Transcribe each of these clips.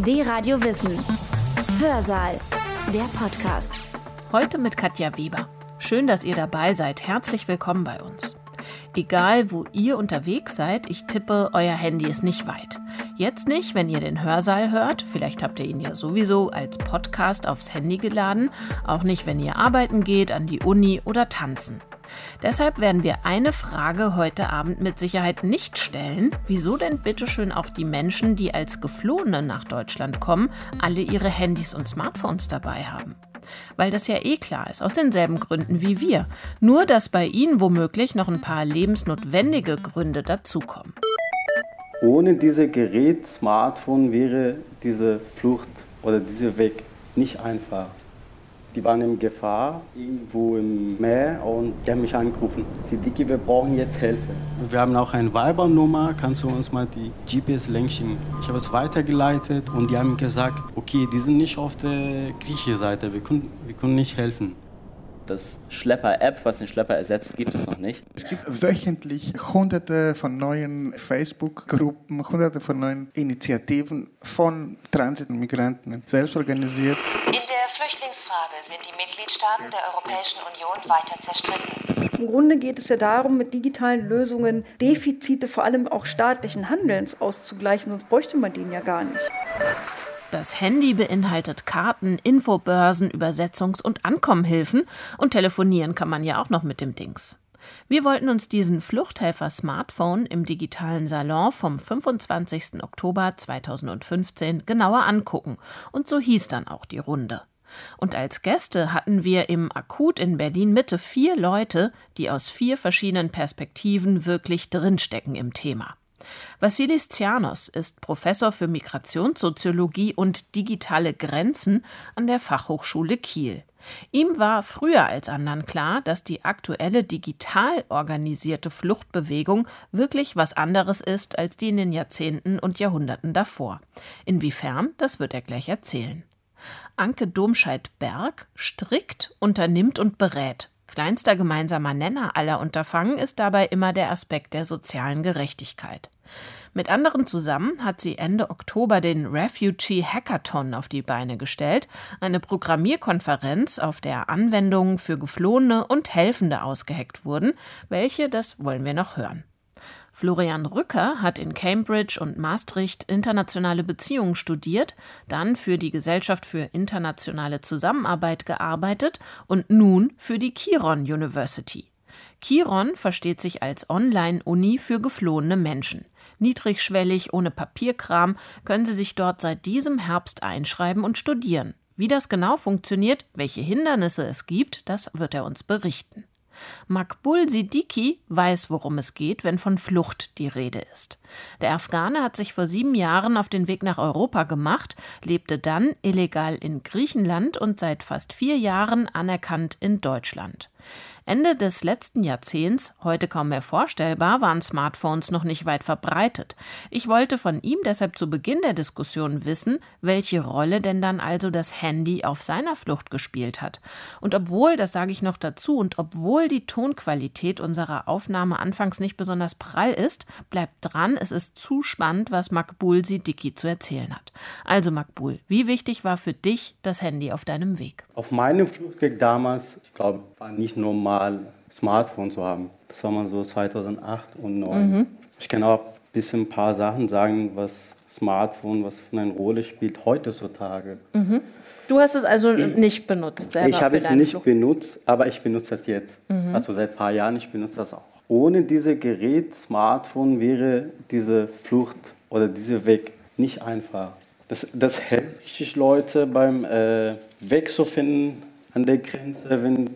D-Radio Wissen. Hörsaal. Der Podcast. Heute mit Katja Weber. Schön, dass ihr dabei seid. Herzlich willkommen bei uns. Egal, wo ihr unterwegs seid, ich tippe, euer Handy ist nicht weit. Jetzt nicht, wenn ihr den Hörsaal hört. Vielleicht habt ihr ihn ja sowieso als Podcast aufs Handy geladen. Auch nicht, wenn ihr arbeiten geht, an die Uni oder tanzen. Deshalb werden wir eine Frage heute Abend mit Sicherheit nicht stellen. Wieso denn bitteschön auch die Menschen, die als Geflohene nach Deutschland kommen, alle ihre Handys und Smartphones dabei haben? Weil das ja eh klar ist, aus denselben Gründen wie wir. Nur, dass bei ihnen womöglich noch ein paar lebensnotwendige Gründe dazukommen. Ohne dieses Gerät, Smartphone, wäre diese Flucht oder dieser Weg nicht einfach. Die waren in Gefahr, irgendwo im Meer, und die haben mich angerufen. Siddiqui, wir brauchen jetzt Hilfe. Wir haben auch eine Viber-Nummer, kannst du uns mal die GPS-Link schicken? Ich habe es weitergeleitet und die haben gesagt, okay, die sind nicht auf der griechischen Seite, wir können nicht helfen. Das Schlepper-App, was den Schlepper ersetzt, gibt es noch nicht. Es gibt wöchentlich hunderte von neuen Facebook-Gruppen, hunderte von neuen Initiativen von Transitmigranten, selbst organisiert. In der Flüchtlingsfrage sind die Mitgliedstaaten der Europäischen Union weiter zerstritten. Im Grunde geht es ja darum, mit digitalen Lösungen Defizite vor allem auch staatlichen Handelns auszugleichen, sonst bräuchte man den ja gar nicht. Das Handy beinhaltet Karten, Infobörsen, Übersetzungs- und Ankommenhilfen und telefonieren kann man ja auch noch mit dem Dings. Wir wollten uns diesen Fluchthelfer-Smartphone im digitalen Salon vom 25. Oktober 2015 genauer angucken und so hieß dann auch die Runde. Und als Gäste hatten wir im Akut in Berlin-Mitte 4 Leute, die aus 4 verschiedenen Perspektiven wirklich drinstecken im Thema. Vassilis Tsianos ist Professor für Migrationssoziologie und digitale Grenzen an der Fachhochschule Kiel. Ihm war früher als anderen klar, dass die aktuelle digital organisierte Fluchtbewegung wirklich was anderes ist als die in den Jahrzehnten und Jahrhunderten davor. Inwiefern, das wird er gleich erzählen. Anke Domscheit-Berg strickt, unternimmt und berät. Kleinster gemeinsamer Nenner aller Unterfangen ist dabei immer der Aspekt der sozialen Gerechtigkeit. Mit anderen zusammen hat sie Ende Oktober den Refugee Hackathon auf die Beine gestellt, eine Programmierkonferenz, auf der Anwendungen für Geflohene und Helfende ausgeheckt wurden, welche, das wollen wir noch hören. Florian Rücker hat in Cambridge und Maastricht internationale Beziehungen studiert, dann für die Gesellschaft für internationale Zusammenarbeit gearbeitet und nun für die Kiron University. Kiron versteht sich als Online-Uni für geflohene Menschen. Niedrigschwellig, ohne Papierkram, können sie sich dort seit diesem Herbst einschreiben und studieren. Wie das genau funktioniert, welche Hindernisse es gibt, das wird er uns berichten. Maqbul Siddiqui weiß, worum es geht, wenn von Flucht die Rede ist. Der Afghane hat sich vor 7 Jahren auf den Weg nach Europa gemacht, lebte dann illegal in Griechenland und seit fast 4 Jahren anerkannt in Deutschland. Ende des letzten Jahrzehnts, heute kaum mehr vorstellbar, waren Smartphones noch nicht weit verbreitet. Ich wollte von ihm deshalb zu Beginn der Diskussion wissen, welche Rolle denn dann also das Handy auf seiner Flucht gespielt hat. Und obwohl, das sage ich noch dazu, und obwohl die Tonqualität unserer Aufnahme anfangs nicht besonders prall ist, bleibt dran, es ist zu spannend, was Maqbul Siddiqui zu erzählen hat. Also Maqbul, wie wichtig war für dich das Handy auf deinem Weg? Auf meinem Fluchtweg damals, ich glaube, war nicht normal, Smartphone zu haben. Das war mal so 2008 und 2009. Ich kann auch ein paar Sachen sagen, was Smartphone, was für eine Rolle spielt heutzutage. Du hast es also nicht benutzt selber? Ich habe es nicht benutzt, aber ich benutze das jetzt. Also seit ein paar Jahren, ich benutze das auch. Ohne dieses Gerät, Smartphone, wäre diese Flucht oder dieser Weg nicht einfach. Das hilft richtig Leute beim Weg zu finden an der Grenze, wenn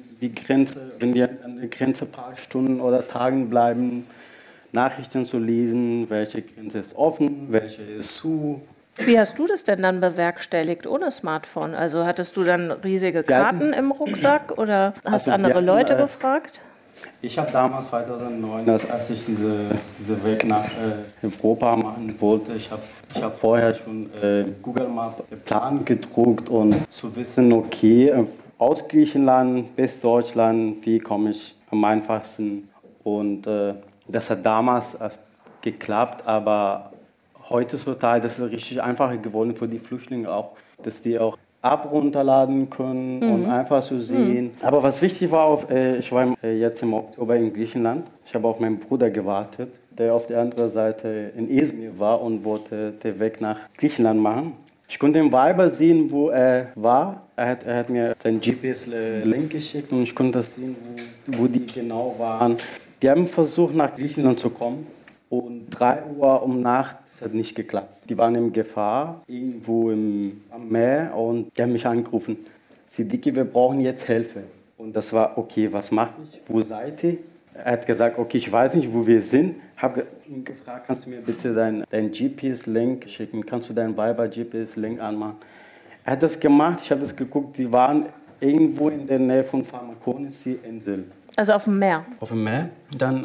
die an der Grenze ein paar Stunden oder Tagen bleiben, Nachrichten zu lesen, welche Grenze ist offen, welche ist zu. Wie hast du das denn dann bewerkstelligt ohne Smartphone? Also hattest du dann riesige Karten im Rucksack oder hast andere Leute gefragt? Ich habe damals 2009, als ich diese Weg nach Europa machen wollte, ich habe vorher schon Google Maps Plan gedruckt und zu wissen, okay, aus Griechenland bis Deutschland, wie komme ich am einfachsten. Und das hat damals geklappt, aber heutzutage, das ist richtig einfacher geworden für die Flüchtlinge auch, dass die auch App runterladen können und einfach so sehen. Aber was wichtig war, ich war jetzt im Oktober in Griechenland. Ich habe auf meinen Bruder gewartet, der auf der anderen Seite in Izmir war und wollte den Weg nach Griechenland machen. Ich konnte den Viber sehen, wo er war. Er hat mir seinen GPS-Link geschickt und ich konnte das sehen, wo die genau waren. Die haben versucht, nach Griechenland zu kommen. Und 3 Uhr um Nacht, das hat nicht geklappt. Die waren in Gefahr, irgendwo am Meer, und die haben mich angerufen. Siddiqui, wir brauchen jetzt Hilfe. Und das war, okay, was mache ich? Wo seid ihr? Er hat gesagt, okay, ich weiß nicht, wo wir sind. Ich habe ihn gefragt, kannst du mir bitte deinen GPS-Link schicken? Kannst du deinen Viber-GPS-Link anmachen? Er hat das gemacht, ich habe das geguckt, die waren irgendwo in der Nähe von Pharmakonisi-Insel. Also auf dem Meer? Auf dem Meer. Dann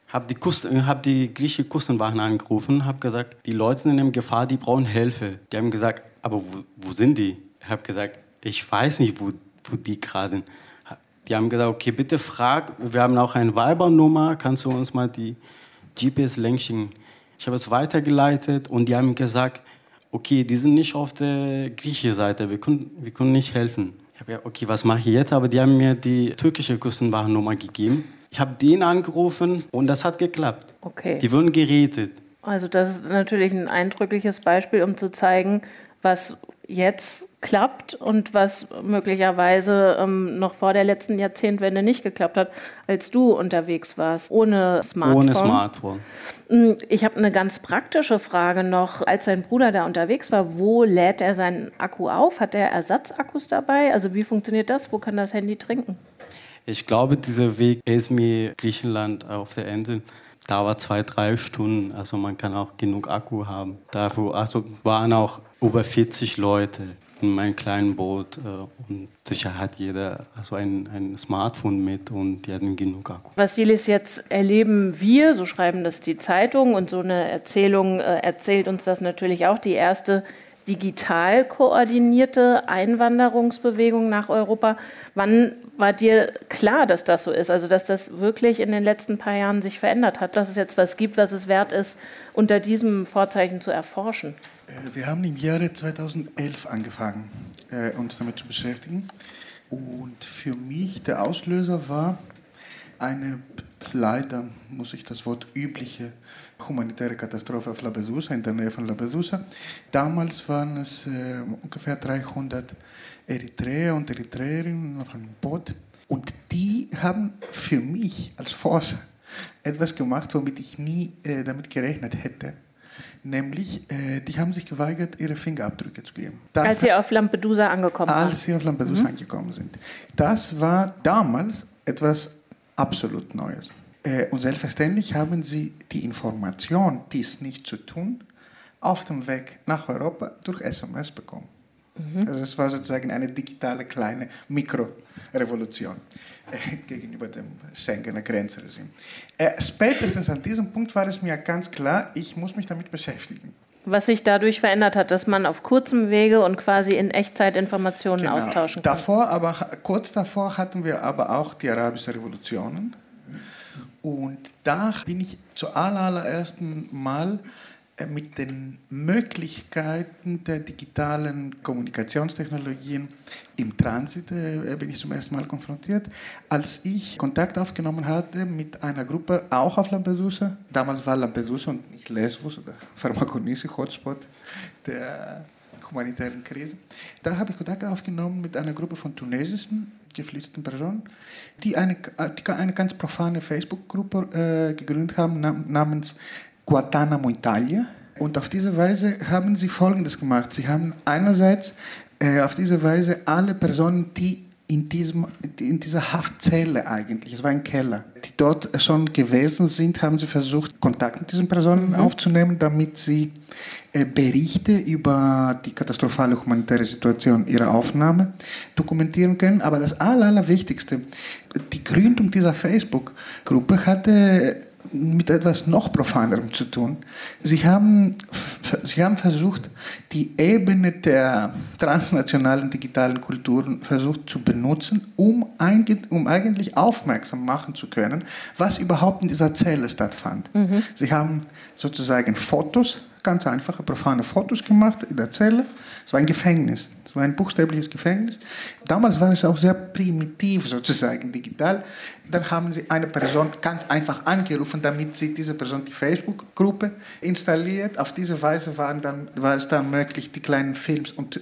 habe die griechische Küstenwachen angerufen, habe gesagt, die Leute sind in Gefahr, die brauchen Hilfe. Die haben gesagt, aber wo sind die? Ich habe gesagt, ich weiß nicht, wo die gerade sind. Die haben gesagt, okay, bitte frag, wir haben auch eine Viber-Nummer, kannst du uns mal die GPS-Link schicken? Ich habe es weitergeleitet und die haben gesagt, okay, die sind nicht auf der griechischen Seite, wir können nicht helfen. Ich habe gesagt, okay, was mache ich jetzt? Aber die haben mir die türkische Küstenwachennummer gegeben. Ich habe den angerufen und das hat geklappt. Okay. Die wurden gerettet. Also das ist natürlich ein eindrückliches Beispiel, um zu zeigen, was jetzt klappt und was möglicherweise noch vor der letzten Jahrzehntwende nicht geklappt hat, als du unterwegs warst, ohne Smartphone. Ohne Smartphone. Ich habe eine ganz praktische Frage noch. Als dein Bruder da unterwegs war, wo lädt er seinen Akku auf? Hat er Ersatzakkus dabei? Also wie funktioniert das? Wo kann das Handy trinken? Ich glaube, dieser Weg Izmir, Griechenland auf der Insel, dauert 2-3 Stunden. Also man kann auch genug Akku haben. Dafür waren auch über 40 Leute in meinem kleinen Boot. Und sicher hat jeder ein Smartphone mit und die hatten genug Akku. Vassilis, jetzt erleben wir, so schreiben das die Zeitungen, und so eine Erzählung erzählt uns das natürlich auch, die erste digital koordinierte Einwanderungsbewegung nach Europa. Wann war dir klar, dass das so ist? Also dass das wirklich in den letzten paar Jahren sich verändert hat, dass es jetzt was gibt, was es wert ist, unter diesem Vorzeichen zu erforschen? Wir haben im Jahre 2011 angefangen, uns damit zu beschäftigen. Und für mich der Auslöser war eine, leider muss ich das Wort übliche, humanitäre Katastrophe auf Lampedusa, in der Nähe von Lampedusa. Damals waren es ungefähr 300 Eritreer und Eritreerinnen auf einem Boot. Und die haben für mich als Forscher etwas gemacht, womit ich nie damit gerechnet hätte. Nämlich, die haben sich geweigert, ihre Fingerabdrücke zu geben. Als sie auf Lampedusa angekommen waren? Als sie auf Lampedusa angekommen sind. Das war damals etwas absolut Neues. Und selbstverständlich haben sie die Information, dies nicht zu tun, auf dem Weg nach Europa durch SMS bekommen. Also es war sozusagen eine digitale kleine Mikrorevolution gegenüber dem Schengener Grenzregime. Spätestens an diesem Punkt war es mir ganz klar, ich muss mich damit beschäftigen. Was sich dadurch verändert hat, dass man auf kurzem Wege und quasi in Echtzeit Informationen austauschen kann. Kurz davor hatten wir aber auch die arabischen Revolutionen. Und da bin ich zum allerersten Mal mit den Möglichkeiten der digitalen Kommunikationstechnologien im Transit bin ich zum ersten Mal konfrontiert, als ich Kontakt aufgenommen hatte mit einer Gruppe, auch auf Lampedusa. Damals war Lampedusa und nicht Lesbos oder Pharmakonisi, Hotspot der humanitären Krise. Da habe ich Kontakt aufgenommen mit einer Gruppe von tunesischen geflüchteten Personen, die eine ganz profane Facebook-Gruppe gegründet haben, namens Guantanamo Italia. Und auf diese Weise haben sie Folgendes gemacht. Sie haben einerseits auf diese Weise alle Personen, die in dieser Haftzelle eigentlich, es war ein Keller, die dort schon gewesen sind, haben sie versucht, Kontakt mit diesen Personen aufzunehmen, damit sie Berichte über die katastrophale humanitäre Situation ihrer Aufnahme dokumentieren können. Aber das Allerwichtigste, die Gründung dieser Facebook-Gruppe hatte mit etwas noch Profanerem zu tun. Sie haben versucht, die Ebene der transnationalen digitalen Kulturen versucht zu benutzen, um eigentlich aufmerksam machen zu können, was überhaupt in dieser Zelle stattfand. Sie haben sozusagen Fotos ganz einfache, profane Fotos gemacht in der Zelle. Es war ein Gefängnis. Es war ein buchstäbliches Gefängnis. Damals war es auch sehr primitiv, sozusagen digital. Dann haben sie eine Person ganz einfach angerufen, damit sie diese Person die Facebook-Gruppe installiert. Auf diese Weise war es dann möglich, die kleinen Films und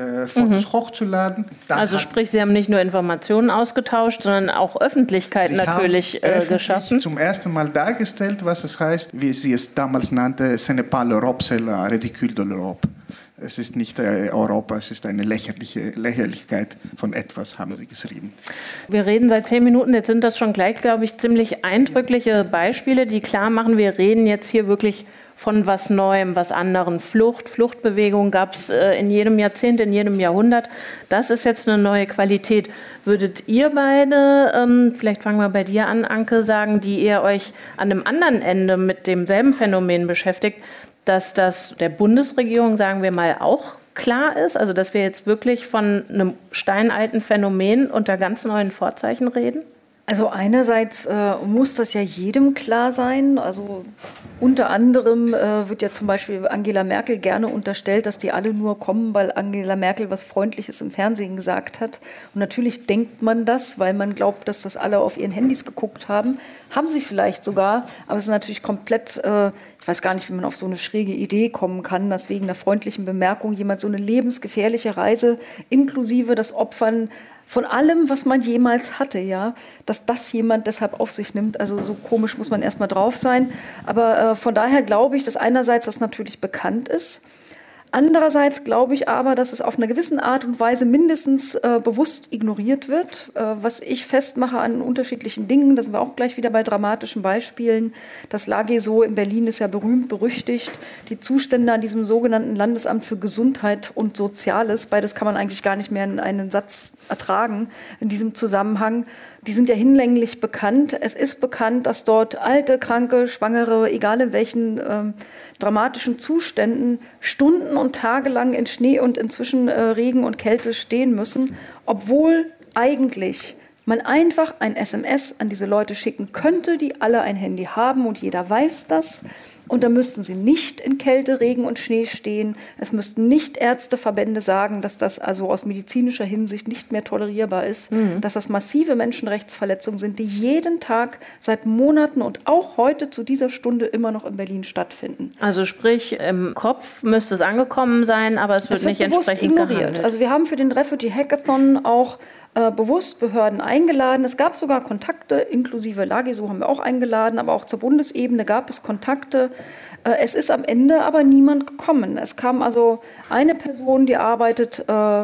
Fotos hochzuladen. Also sprich, Sie haben nicht nur Informationen ausgetauscht, sondern auch Öffentlichkeit natürlich geschaffen. Zum ersten Mal dargestellt, was es heißt, wie sie es damals nannte, ce n'est pas l'Europe, c'est la ridicule de l'Europe. Es ist nicht Europa, es ist eine Lächerlichkeit von etwas, haben sie geschrieben. Wir reden seit 10 Minuten, jetzt sind das schon gleich, glaube ich, ziemlich eindrückliche Beispiele, die klar machen, wir reden jetzt hier wirklich von was Neuem, was anderen. Fluchtbewegung gab es in jedem Jahrzehnt, in jedem Jahrhundert. Das ist jetzt eine neue Qualität. Würdet ihr beide, vielleicht fangen wir bei dir an, Anke, sagen, die ihr euch an einem anderen Ende mit demselben Phänomen beschäftigt, dass das der Bundesregierung, sagen wir mal, auch klar ist? Also dass wir jetzt wirklich von einem steinalten Phänomen unter ganz neuen Vorzeichen reden? Also einerseits muss das ja jedem klar sein. Also unter anderem wird ja zum Beispiel Angela Merkel gerne unterstellt, dass die alle nur kommen, weil Angela Merkel was Freundliches im Fernsehen gesagt hat. Und natürlich denkt man das, weil man glaubt, dass das alle auf ihren Handys geguckt haben. Haben sie vielleicht sogar, aber es ist natürlich komplett, ich weiß gar nicht, wie man auf so eine schräge Idee kommen kann, dass wegen einer freundlichen Bemerkung jemand so eine lebensgefährliche Reise inklusive das Opfern von allem, was man jemals hatte, ja, dass das jemand deshalb auf sich nimmt. Also so komisch muss man erstmal drauf sein. Aber von daher glaube ich, dass einerseits das natürlich bekannt ist. Andererseits glaube ich aber, dass es auf eine gewisse Art und Weise mindestens bewusst ignoriert wird. Was ich festmache an unterschiedlichen Dingen, da sind wir auch gleich wieder bei dramatischen Beispielen. Das LAGESO in Berlin ist ja berühmt, berüchtigt. Die Zustände an diesem sogenannten Landesamt für Gesundheit und Soziales, beides kann man eigentlich gar nicht mehr in einen Satz ertragen in diesem Zusammenhang. Die sind ja hinlänglich bekannt. Es ist bekannt, dass dort alte, kranke, Schwangere, egal in welchen dramatischen Zuständen, Stunden und Tage lang in Schnee und inzwischen Regen und Kälte stehen müssen, obwohl eigentlich man einfach ein SMS an diese Leute schicken könnte, die alle ein Handy haben und jeder weiß das. Und da müssten sie nicht in Kälte, Regen und Schnee stehen. Es müssten nicht Ärzteverbände sagen, dass das also aus medizinischer Hinsicht nicht mehr tolerierbar ist, dass das massive Menschenrechtsverletzungen sind, die jeden Tag seit Monaten und auch heute zu dieser Stunde immer noch in Berlin stattfinden. Also sprich, im Kopf müsste es angekommen sein, aber es wird nicht entsprechend gehandelt. Also wir haben für den Refugee Hackathon auch bewusst Behörden eingeladen. Es gab sogar Kontakte, inklusive LAGESO haben wir auch eingeladen, aber auch zur Bundesebene gab es Kontakte. Es ist am Ende aber niemand gekommen. Es kam also eine Person, die arbeitet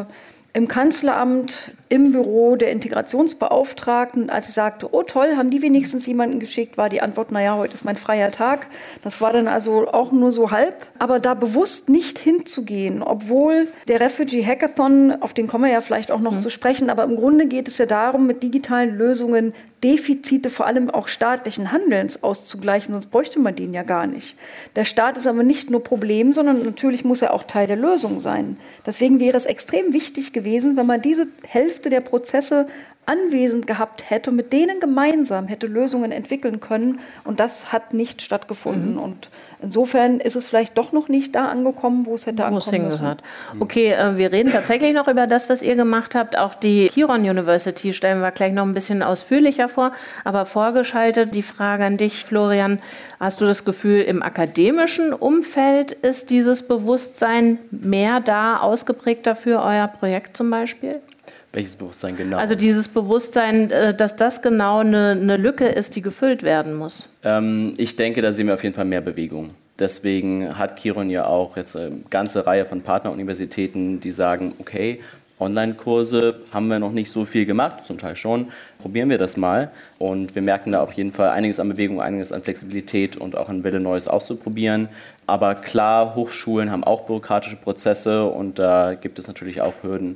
im Kanzleramt, im Büro der Integrationsbeauftragten. Als sie sagte, oh toll, haben die wenigstens jemanden geschickt, war die Antwort, naja, heute ist mein freier Tag. Das war dann also auch nur so halb. Aber da bewusst nicht hinzugehen, obwohl der Refugee Hackathon, auf den kommen wir ja vielleicht auch noch zu sprechen, aber im Grunde geht es ja darum, mit digitalen Lösungen Defizite vor allem auch staatlichen Handelns auszugleichen, sonst bräuchte man den ja gar nicht. Der Staat ist aber nicht nur Problem, sondern natürlich muss er auch Teil der Lösung sein. Deswegen wäre es extrem wichtig gewesen, wenn man diese Hälfte der Prozesse anwesend gehabt hätte und mit denen gemeinsam hätte Lösungen entwickeln können. Und das hat nicht stattgefunden. Und insofern ist es vielleicht doch noch nicht da angekommen, wo es hätte ankommen müssen. Okay, wir reden tatsächlich noch über das, was ihr gemacht habt. Auch die Kiron University stellen wir gleich noch ein bisschen ausführlicher vor. Aber vorgeschaltet die Frage an dich, Florian. Hast du das Gefühl, im akademischen Umfeld ist dieses Bewusstsein mehr da, ausgeprägter für euer Projekt zum Beispiel? Welches Bewusstsein genau? Also dieses Bewusstsein, dass das genau eine Lücke ist, die gefüllt werden muss. Ich denke, da sehen wir auf jeden Fall mehr Bewegung. Deswegen hat Kiron ja auch jetzt eine ganze Reihe von Partneruniversitäten, die sagen, okay, Online-Kurse haben wir noch nicht so viel gemacht, zum Teil schon, probieren wir das mal. Und wir merken da auf jeden Fall einiges an Bewegung, einiges an Flexibilität und auch an Wille, Neues auszuprobieren. Aber klar, Hochschulen haben auch bürokratische Prozesse und da gibt es natürlich auch Hürden.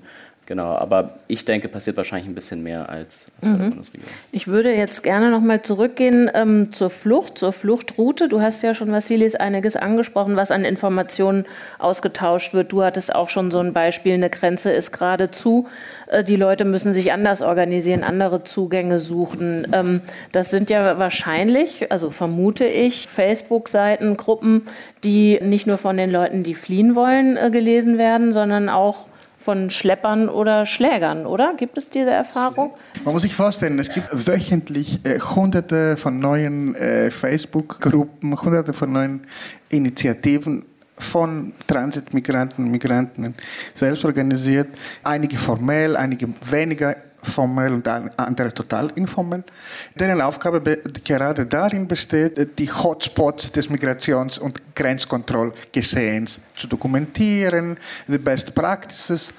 Genau, aber ich denke, passiert wahrscheinlich ein bisschen mehr als bei der Bundesregierung. Ich würde jetzt gerne nochmal zurückgehen zur Fluchtroute. Du hast ja schon, Vassilis, einiges angesprochen, was an Informationen ausgetauscht wird. Du hattest auch schon so ein Beispiel, eine Grenze ist gerade zu. Die Leute müssen sich anders organisieren, andere Zugänge suchen. Das sind ja wahrscheinlich, also vermute ich, Facebook-Seiten, Gruppen, die nicht nur von den Leuten, die fliehen wollen, gelesen werden, sondern auch von Schleppern oder Schlägern, oder? Gibt es diese Erfahrung? Man muss sich vorstellen, es gibt wöchentlich hunderte von neuen Facebook-Gruppen, hunderte von neuen Initiativen von Transitmigranten und Migranten selbst organisiert. Einige formell, einige weniger formell und andere total informell. Deren Aufgabe gerade darin besteht, die Hotspots des Migrations- und Grenzkontrollgeschehens zu dokumentieren, die Best Practices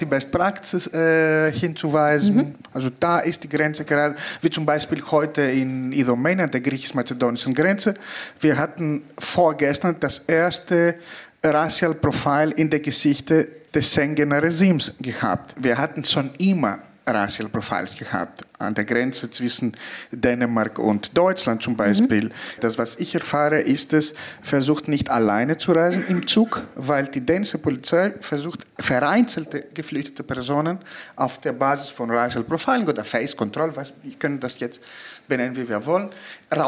hinzuweisen. Also da ist die Grenze gerade, wie zum Beispiel heute in Idomeni an der griechisch-mazedonischen Grenze. Wir hatten vorgestern das erste Racial Profile in der Geschichte des Schengener Regimes gehabt. Wir hatten schon immer Racial Profiles gehabt, an der Grenze zwischen Dänemark und Deutschland zum Beispiel. Das, was ich erfahre, ist es, versucht nicht alleine zu reisen im Zug, weil die dänische Polizei versucht, vereinzelte geflüchtete Personen auf der Basis von Racial Profiling oder Face Control, wir können das jetzt benennen, wie wir wollen,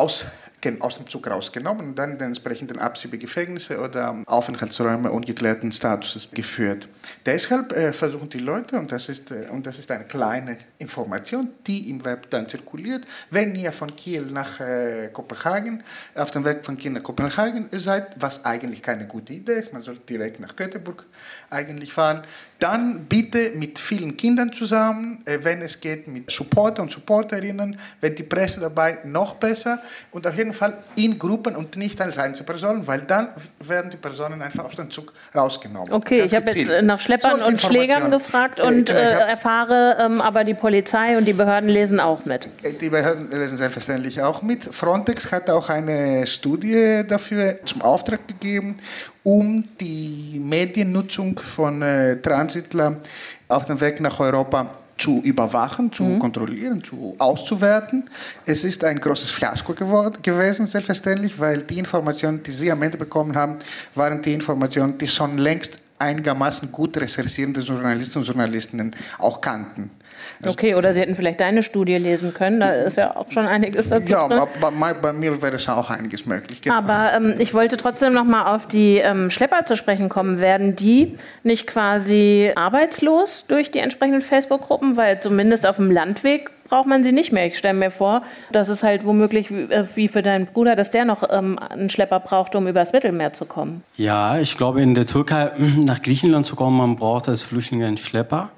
aus dem Zug rausgenommen und dann in den entsprechenden Abschiebegefängnisse oder Aufenthaltsräume ungeklärten Statuses geführt. Deshalb versuchen die Leute, und das ist eine kleine Information, die im Web dann zirkuliert, wenn ihr von Kiel nach Kopenhagen, auf dem Weg von Kiel nach Kopenhagen seid, was eigentlich keine gute Idee ist, man sollte direkt nach Göteborg eigentlich fahren, dann bitte mit vielen Kindern zusammen, wenn es geht mit Supporter und Supporterinnen, wenn die Presse dabei, noch besser und auf jeden Fall in Gruppen und nicht als Einzelpersonen, weil dann werden die Personen einfach aus dem Zug rausgenommen. Okay, ich habe jetzt nach Schleppern und Schlägern gefragt und erfahre, aber die Polizei und die Behörden lesen auch mit. Die Behörden lesen selbstverständlich auch mit. Frontex hat auch eine Studie dafür zum Auftrag gegeben, um die Mediennutzung von Transitlern auf dem Weg nach Europa zu überwachen, zu kontrollieren, auszuwerten. Es ist ein großes Fiasko gewesen, selbstverständlich, weil die Informationen, die Sie am Ende bekommen haben, waren die Informationen, die schon längst einigermaßen gut recherchierende Journalisten und Journalistinnen auch kannten. Okay, oder Sie hätten vielleicht deine Studie lesen können, da ist ja auch schon einiges dazu. Ja, bei mir wäre es auch einiges möglich. Genau. Aber ich wollte trotzdem noch mal auf die Schlepper zu sprechen kommen. Werden die nicht quasi arbeitslos durch die entsprechenden Facebook-Gruppen? Weil zumindest auf dem Landweg braucht man sie nicht mehr. Ich stelle mir vor, dass es halt womöglich wie für deinen Bruder, dass der noch einen Schlepper braucht, um übers Mittelmeer zu kommen. Ja, ich glaube, in der Türkei nach Griechenland zu kommen, man braucht als Flüchtling einen Schlepper.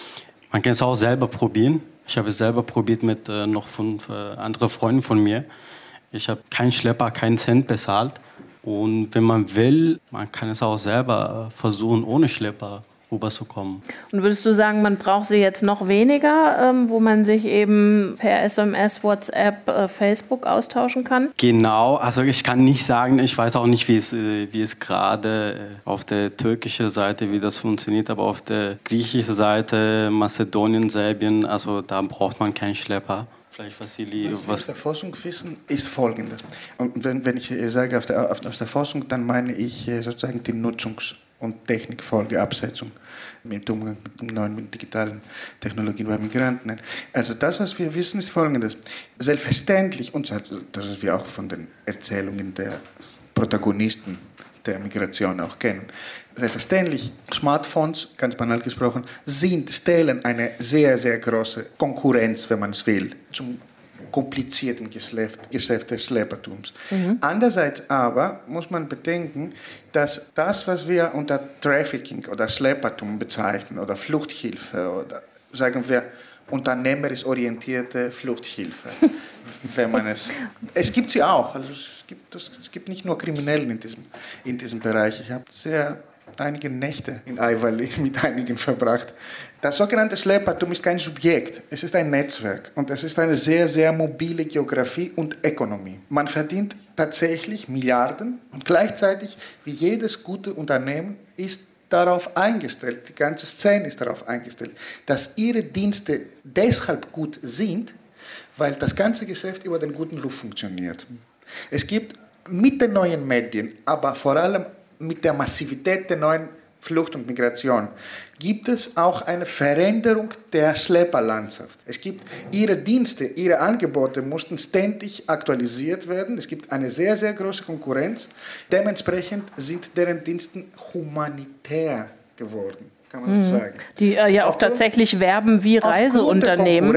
Man kann es auch selber probieren. Ich habe es selber probiert mit noch 5 anderen Freunden von mir. Ich habe keinen Schlepper, keinen Cent bezahlt. Und wenn man will, man kann es auch selber versuchen, ohne Schlepper rüberzukommen. Und würdest du sagen, man braucht sie jetzt noch weniger, wo man sich eben per SMS, WhatsApp, Facebook austauschen kann? Genau, also ich kann nicht sagen, ich weiß auch nicht, wie es gerade auf der türkischen Seite, wie das funktioniert, aber auf der griechischen Seite, Mazedonien, Serbien, also da braucht man keinen Schlepper. Vielleicht Vassili, was wir aus der Forschung wissen, ist Folgendes. Und wenn ich sage aus der Forschung, dann meine ich sozusagen die Nutzungs- und Technikfolgeabsetzung mit Umgang mit neuen digitalen Technologien bei Migranten. Also das, was wir wissen, ist Folgendes. Selbstverständlich, und das ist wir auch von den Erzählungen der Protagonisten der Migration auch kennen, selbstverständlich, Smartphones, ganz banal gesprochen, stellen eine sehr, sehr große Konkurrenz, wenn man es will, zum komplizierten Geschäft des Schleppertums. Andererseits aber muss man bedenken, dass das, was wir unter Trafficking oder Schleppertum bezeichnen oder Fluchthilfe oder sagen wir unternehmerisch orientierte Fluchthilfe, wenn man es gibt sie auch, also es gibt nicht nur Kriminellen in diesem Bereich. Ich habe einige Nächte in Aivalli mit einigen verbracht. Das sogenannte Schleppertum ist kein Subjekt, es ist ein Netzwerk und es ist eine sehr, sehr mobile Geografie und Ökonomie. Man verdient tatsächlich Milliarden und gleichzeitig, wie jedes gute Unternehmen, ist darauf eingestellt, die ganze Szene ist darauf eingestellt, dass ihre Dienste deshalb gut sind, weil das ganze Geschäft über den guten Ruf funktioniert. Es gibt mit den neuen Medien, aber vor allem mit der Massivität der neuen Flucht und Migration, gibt es auch eine Veränderung der Schlepperlandschaft. Es gibt ihre Dienste, ihre Angebote mussten ständig aktualisiert werden. Es gibt eine sehr, sehr große Konkurrenz. Dementsprechend sind deren Dienste humanitär geworden, kann man sagen. Die ja auch tatsächlich werben wie Reiseunternehmen.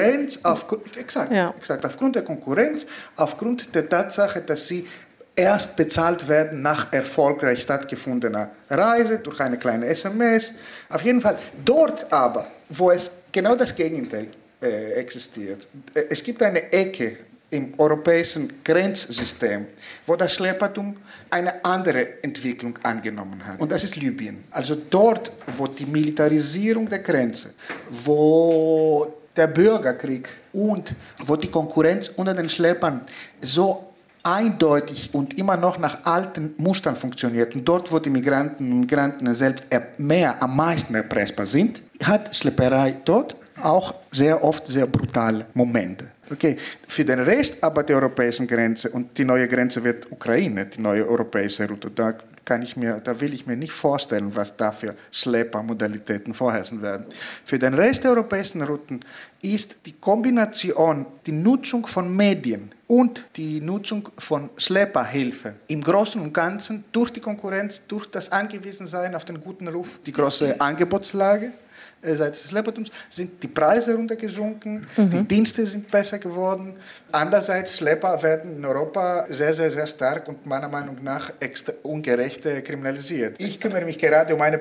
Aufgrund der Konkurrenz, aufgrund der Tatsache, dass sie erst bezahlt werden nach erfolgreich stattgefundener Reise, durch eine kleine SMS. Auf jeden Fall dort aber, wo es genau das Gegenteil existiert. Es gibt eine Ecke im europäischen Grenzsystem, wo das Schleppertum eine andere Entwicklung angenommen hat. Und das ist Libyen. Also dort, wo die Militarisierung der Grenze, wo der Bürgerkrieg und wo die Konkurrenz unter den Schleppern so eindeutig und immer noch nach alten Mustern funktioniert. Und dort, wo die Migranten und Migranten selbst am meisten erpressbar sind, hat Schlepperei dort auch sehr oft sehr brutale Momente. Okay. Für den Rest aber der europäischen Grenze, und die neue Grenze wird Ukraine, die neue europäische Route, da will ich mir nicht vorstellen, was da für Schleppermodalitäten vorherrschen werden. Für den Rest der europäischen Routen ist die Kombination, die Nutzung von Medien und die Nutzung von Schlepperhilfe im Großen und Ganzen durch die Konkurrenz, durch das Angewiesensein auf den guten Ruf, die große Angebotslage seitens des Schleppertums, sind die Preise runtergesunken, die Dienste sind besser geworden. Andererseits, Schlepper werden in Europa sehr, sehr, sehr stark und meiner Meinung nach ungerecht kriminalisiert. Ich kümmere mich gerade um eine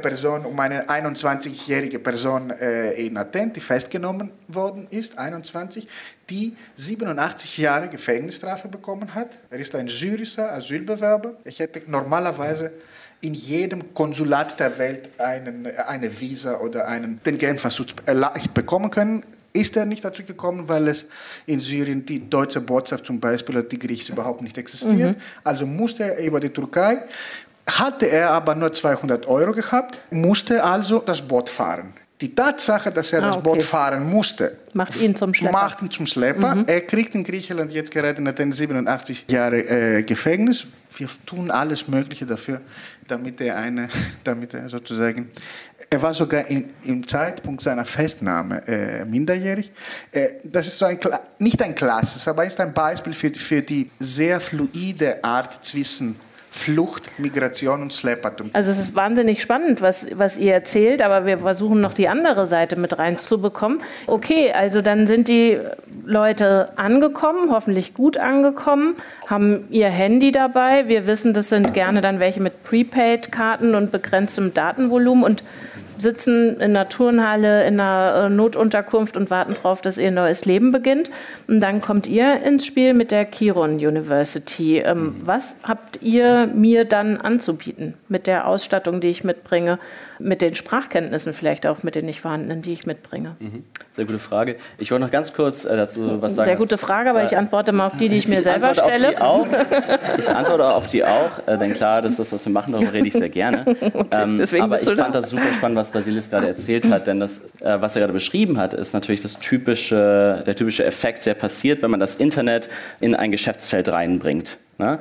21-jährige Person in Athen, die festgenommen worden ist, 21, die 87 Jahre Gefängnisstrafe bekommen hat. Er ist ein syrischer Asylbewerber. Ich hätte normalerweise in jedem Konsulat der Welt eine Visa oder den Genferschutz leicht bekommen können. Ist er nicht dazu gekommen, weil es in Syrien die deutsche Botschaft zum Beispiel oder die griechische überhaupt nicht existiert. Also musste er über die Türkei. Hatte er aber nur 200 € gehabt, musste also das Boot fahren. Die Tatsache, dass er das Boot fahren musste, macht ihn zum Schlepper. Er kriegt in Griechenland jetzt gerade nach den 87 Jahre Gefängnis. Wir tun alles Mögliche dafür, damit er sozusagen, er war sogar im Zeitpunkt seiner Festnahme minderjährig. Das ist so nicht ein klassisches, aber ist ein Beispiel für die sehr fluide Art zwischen Flucht, Migration und Schleppertum. Also es ist wahnsinnig spannend, was ihr erzählt, aber wir versuchen noch die andere Seite mit reinzubekommen. Okay, also dann sind die Leute angekommen, hoffentlich gut angekommen, haben ihr Handy dabei. Wir wissen, das sind gerne dann welche mit Prepaid-Karten und begrenztem Datenvolumen und sitzen in einer Turnhalle, in einer Notunterkunft und warten darauf, dass ihr neues Leben beginnt. Und dann kommt ihr ins Spiel mit der Kiron University. Was habt ihr mir dann anzubieten mit der Ausstattung, die ich mitbringe, mit den Sprachkenntnissen vielleicht auch, mit den nicht vorhandenen, die ich mitbringe? Sehr gute Frage. Ich wollte noch ganz kurz dazu was sagen. Sehr gute Frage, aber ich antworte mal auf die ich mir selber stelle. Ich antworte auf die auch, denn klar, das ist das, was wir machen, darüber rede ich sehr gerne. Okay, aber ich fand das super spannend, was Vasilis gerade erzählt hat, denn das, was er gerade beschrieben hat, ist natürlich der typische Effekt, der passiert, wenn man das Internet in ein Geschäftsfeld reinbringt.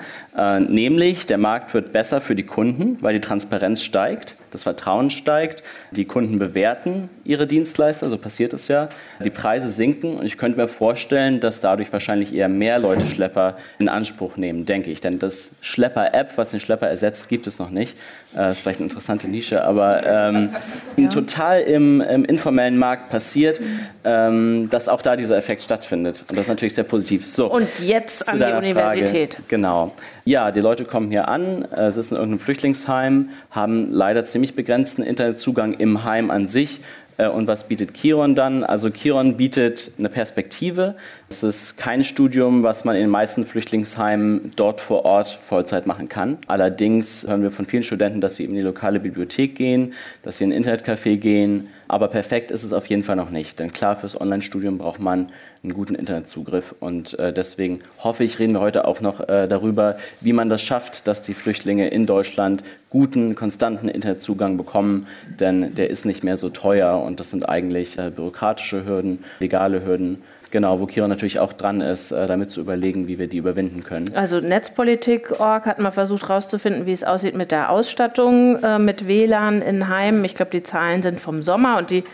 Nämlich, der Markt wird besser für die Kunden, weil die Transparenz steigt, das Vertrauen steigt, die Kunden bewerten ihre Dienstleister, so passiert es ja, die Preise sinken und ich könnte mir vorstellen, dass dadurch wahrscheinlich eher mehr Leute Schlepper in Anspruch nehmen, denke ich. Denn das Schlepper-App, was den Schlepper ersetzt, gibt es noch nicht. Das ist vielleicht eine interessante Nische, aber total im informellen Markt passiert, dass auch da dieser Effekt stattfindet. Und das ist natürlich sehr positiv. So, und jetzt an die Universität. Frage. Genau. Ja, die Leute kommen hier an, sitzen in irgendeinem Flüchtlingsheim, haben leider ziemlich begrenzten Internetzugang im Heim an sich. Und was bietet Kiron dann? Also Kiron bietet eine Perspektive. Es ist kein Studium, was man in den meisten Flüchtlingsheimen dort vor Ort Vollzeit machen kann. Allerdings hören wir von vielen Studenten, dass sie in die lokale Bibliothek gehen, dass sie in ein Internetcafé gehen. Aber perfekt ist es auf jeden Fall noch nicht. Denn klar, fürs Online-Studium braucht man einen guten Internetzugriff. Und deswegen hoffe ich, reden wir heute auch noch darüber, wie man das schafft, dass die Flüchtlinge in Deutschland guten, konstanten Internetzugang bekommen, denn der ist nicht mehr so teuer und das sind eigentlich bürokratische Hürden, legale Hürden. Genau, wo Kiron natürlich auch dran ist, damit zu überlegen, wie wir die überwinden können. Also Netzpolitik.org hat mal versucht herauszufinden, wie es aussieht mit der Ausstattung mit WLAN in Heimen. Ich glaube, die Zahlen sind vom Sommer und die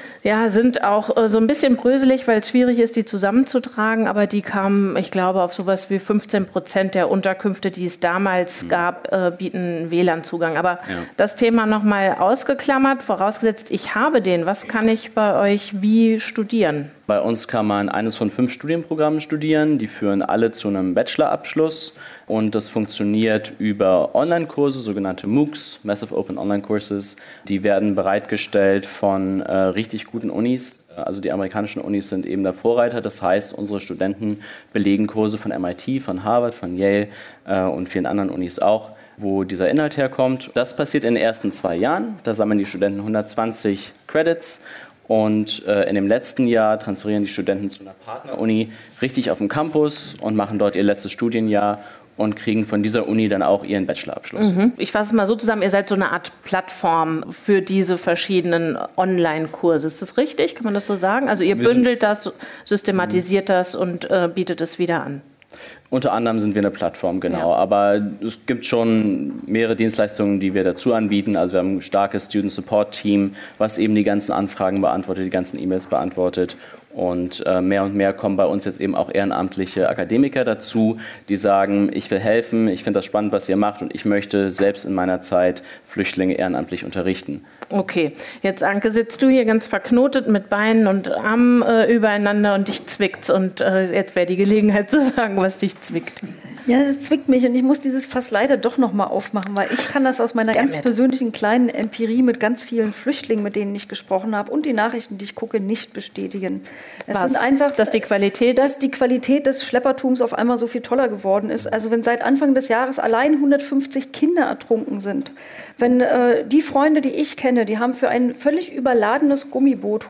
sind auch so ein bisschen bröselig, weil es schwierig ist, die zusammenzutragen. Aber die kamen, ich glaube, auf sowas wie 15% der Unterkünfte, die es damals gab, bieten WLAN-Zugang. Aber das Thema nochmal ausgeklammert, vorausgesetzt, ich habe den. Was kann ich bei euch wie studieren? Bei uns kann man eines von 5 Studienprogrammen studieren. Die führen alle zu einem Bachelorabschluss. Und das funktioniert über Online-Kurse, sogenannte MOOCs, Massive Open Online Courses. Die werden bereitgestellt von richtig guten Unis. Also die amerikanischen Unis sind eben der Vorreiter. Das heißt, unsere Studenten belegen Kurse von MIT, von Harvard, von Yale und vielen anderen Unis auch, wo dieser Inhalt herkommt. Das passiert in den ersten 2 Jahren. Da sammeln die Studenten 120 Credits. Und in dem letzten Jahr transferieren die Studenten zu einer Partneruni richtig auf dem Campus und machen dort ihr letztes Studienjahr und kriegen von dieser Uni dann auch ihren Bachelorabschluss. Ich fasse es mal so zusammen, ihr seid so eine Art Plattform für diese verschiedenen Online-Kurse. Ist das richtig? Kann man das so sagen? Also ihr bündelt das, systematisiert das und bietet es wieder an. Unter anderem sind wir eine Plattform, genau. Ja. Aber es gibt schon mehrere Dienstleistungen, die wir dazu anbieten. Also wir haben ein starkes Student-Support-Team, was eben die ganzen Anfragen beantwortet, die ganzen E-Mails beantwortet. Und mehr kommen bei uns jetzt eben auch ehrenamtliche Akademiker dazu, die sagen, ich will helfen, ich finde das spannend, was ihr macht und ich möchte selbst in meiner Zeit Flüchtlinge ehrenamtlich unterrichten. Okay, jetzt Anke, sitzt du hier ganz verknotet mit Beinen und Armen übereinander und dich zwickt's. Und jetzt wäre die Gelegenheit zu sagen, was dich zwickt. Ja, es zwickt mich und ich muss dieses Fass leider doch noch mal aufmachen, weil ich kann das aus meiner ganz persönlichen kleinen Empirie mit ganz vielen Flüchtlingen, mit denen ich gesprochen habe und die Nachrichten, die ich gucke, nicht bestätigen. Es sind einfach, dass die Qualität des Schleppertums auf einmal so viel toller geworden ist. Also wenn seit Anfang des Jahres allein 150 Kinder ertrunken sind, wenn die Freunde, die ich kenne, die haben für ein völlig überladenes Gummiboot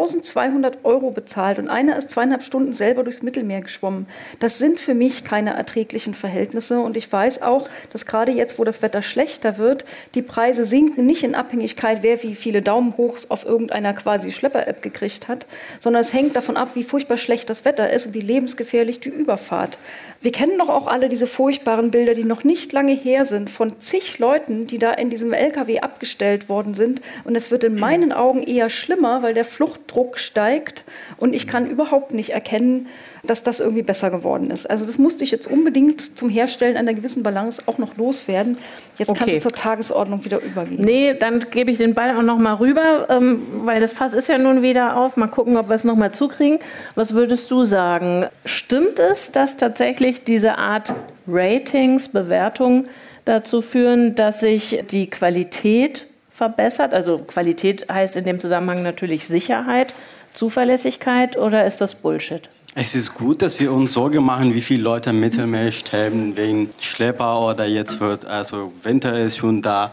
1.200 € bezahlt und einer ist 2,5 Stunden selber durchs Mittelmeer geschwommen. Das sind für mich keine erträglichen Verhältnisse und ich weiß auch, dass gerade jetzt, wo das Wetter schlechter wird, die Preise sinken nicht in Abhängigkeit, wer wie viele Daumen hoch auf irgendeiner quasi Schlepper-App gekriegt hat, sondern es hängt davon ab, wie furchtbar schlecht das Wetter ist und wie lebensgefährlich die Überfahrt. Wir kennen doch auch alle diese furchtbaren Bilder, die noch nicht lange her sind, von zig Leuten, die da in diesem LKW abgestellt worden sind. Und es wird in meinen Augen eher schlimmer, weil der Fluchtdruck steigt und ich kann überhaupt nicht erkennen, dass das irgendwie besser geworden ist. Also das musste ich jetzt unbedingt zum Herstellen einer gewissen Balance auch noch loswerden. Jetzt kann es zur Tagesordnung wieder übergehen. Nee, dann gebe ich den Ball auch noch mal rüber, weil das Fass ist ja nun wieder auf. Mal gucken, ob wir es noch mal zukriegen. Was würdest du sagen? Stimmt es, dass tatsächlich diese Art Ratings, Bewertungen dazu führen, dass sich die Qualität verbessert? Also Qualität heißt in dem Zusammenhang natürlich Sicherheit, Zuverlässigkeit, oder ist das Bullshit? Es ist gut, dass wir uns Sorgen machen, wie viele Leute im Mittelmeer sterben wegen Schlepper oder jetzt Winter ist schon da.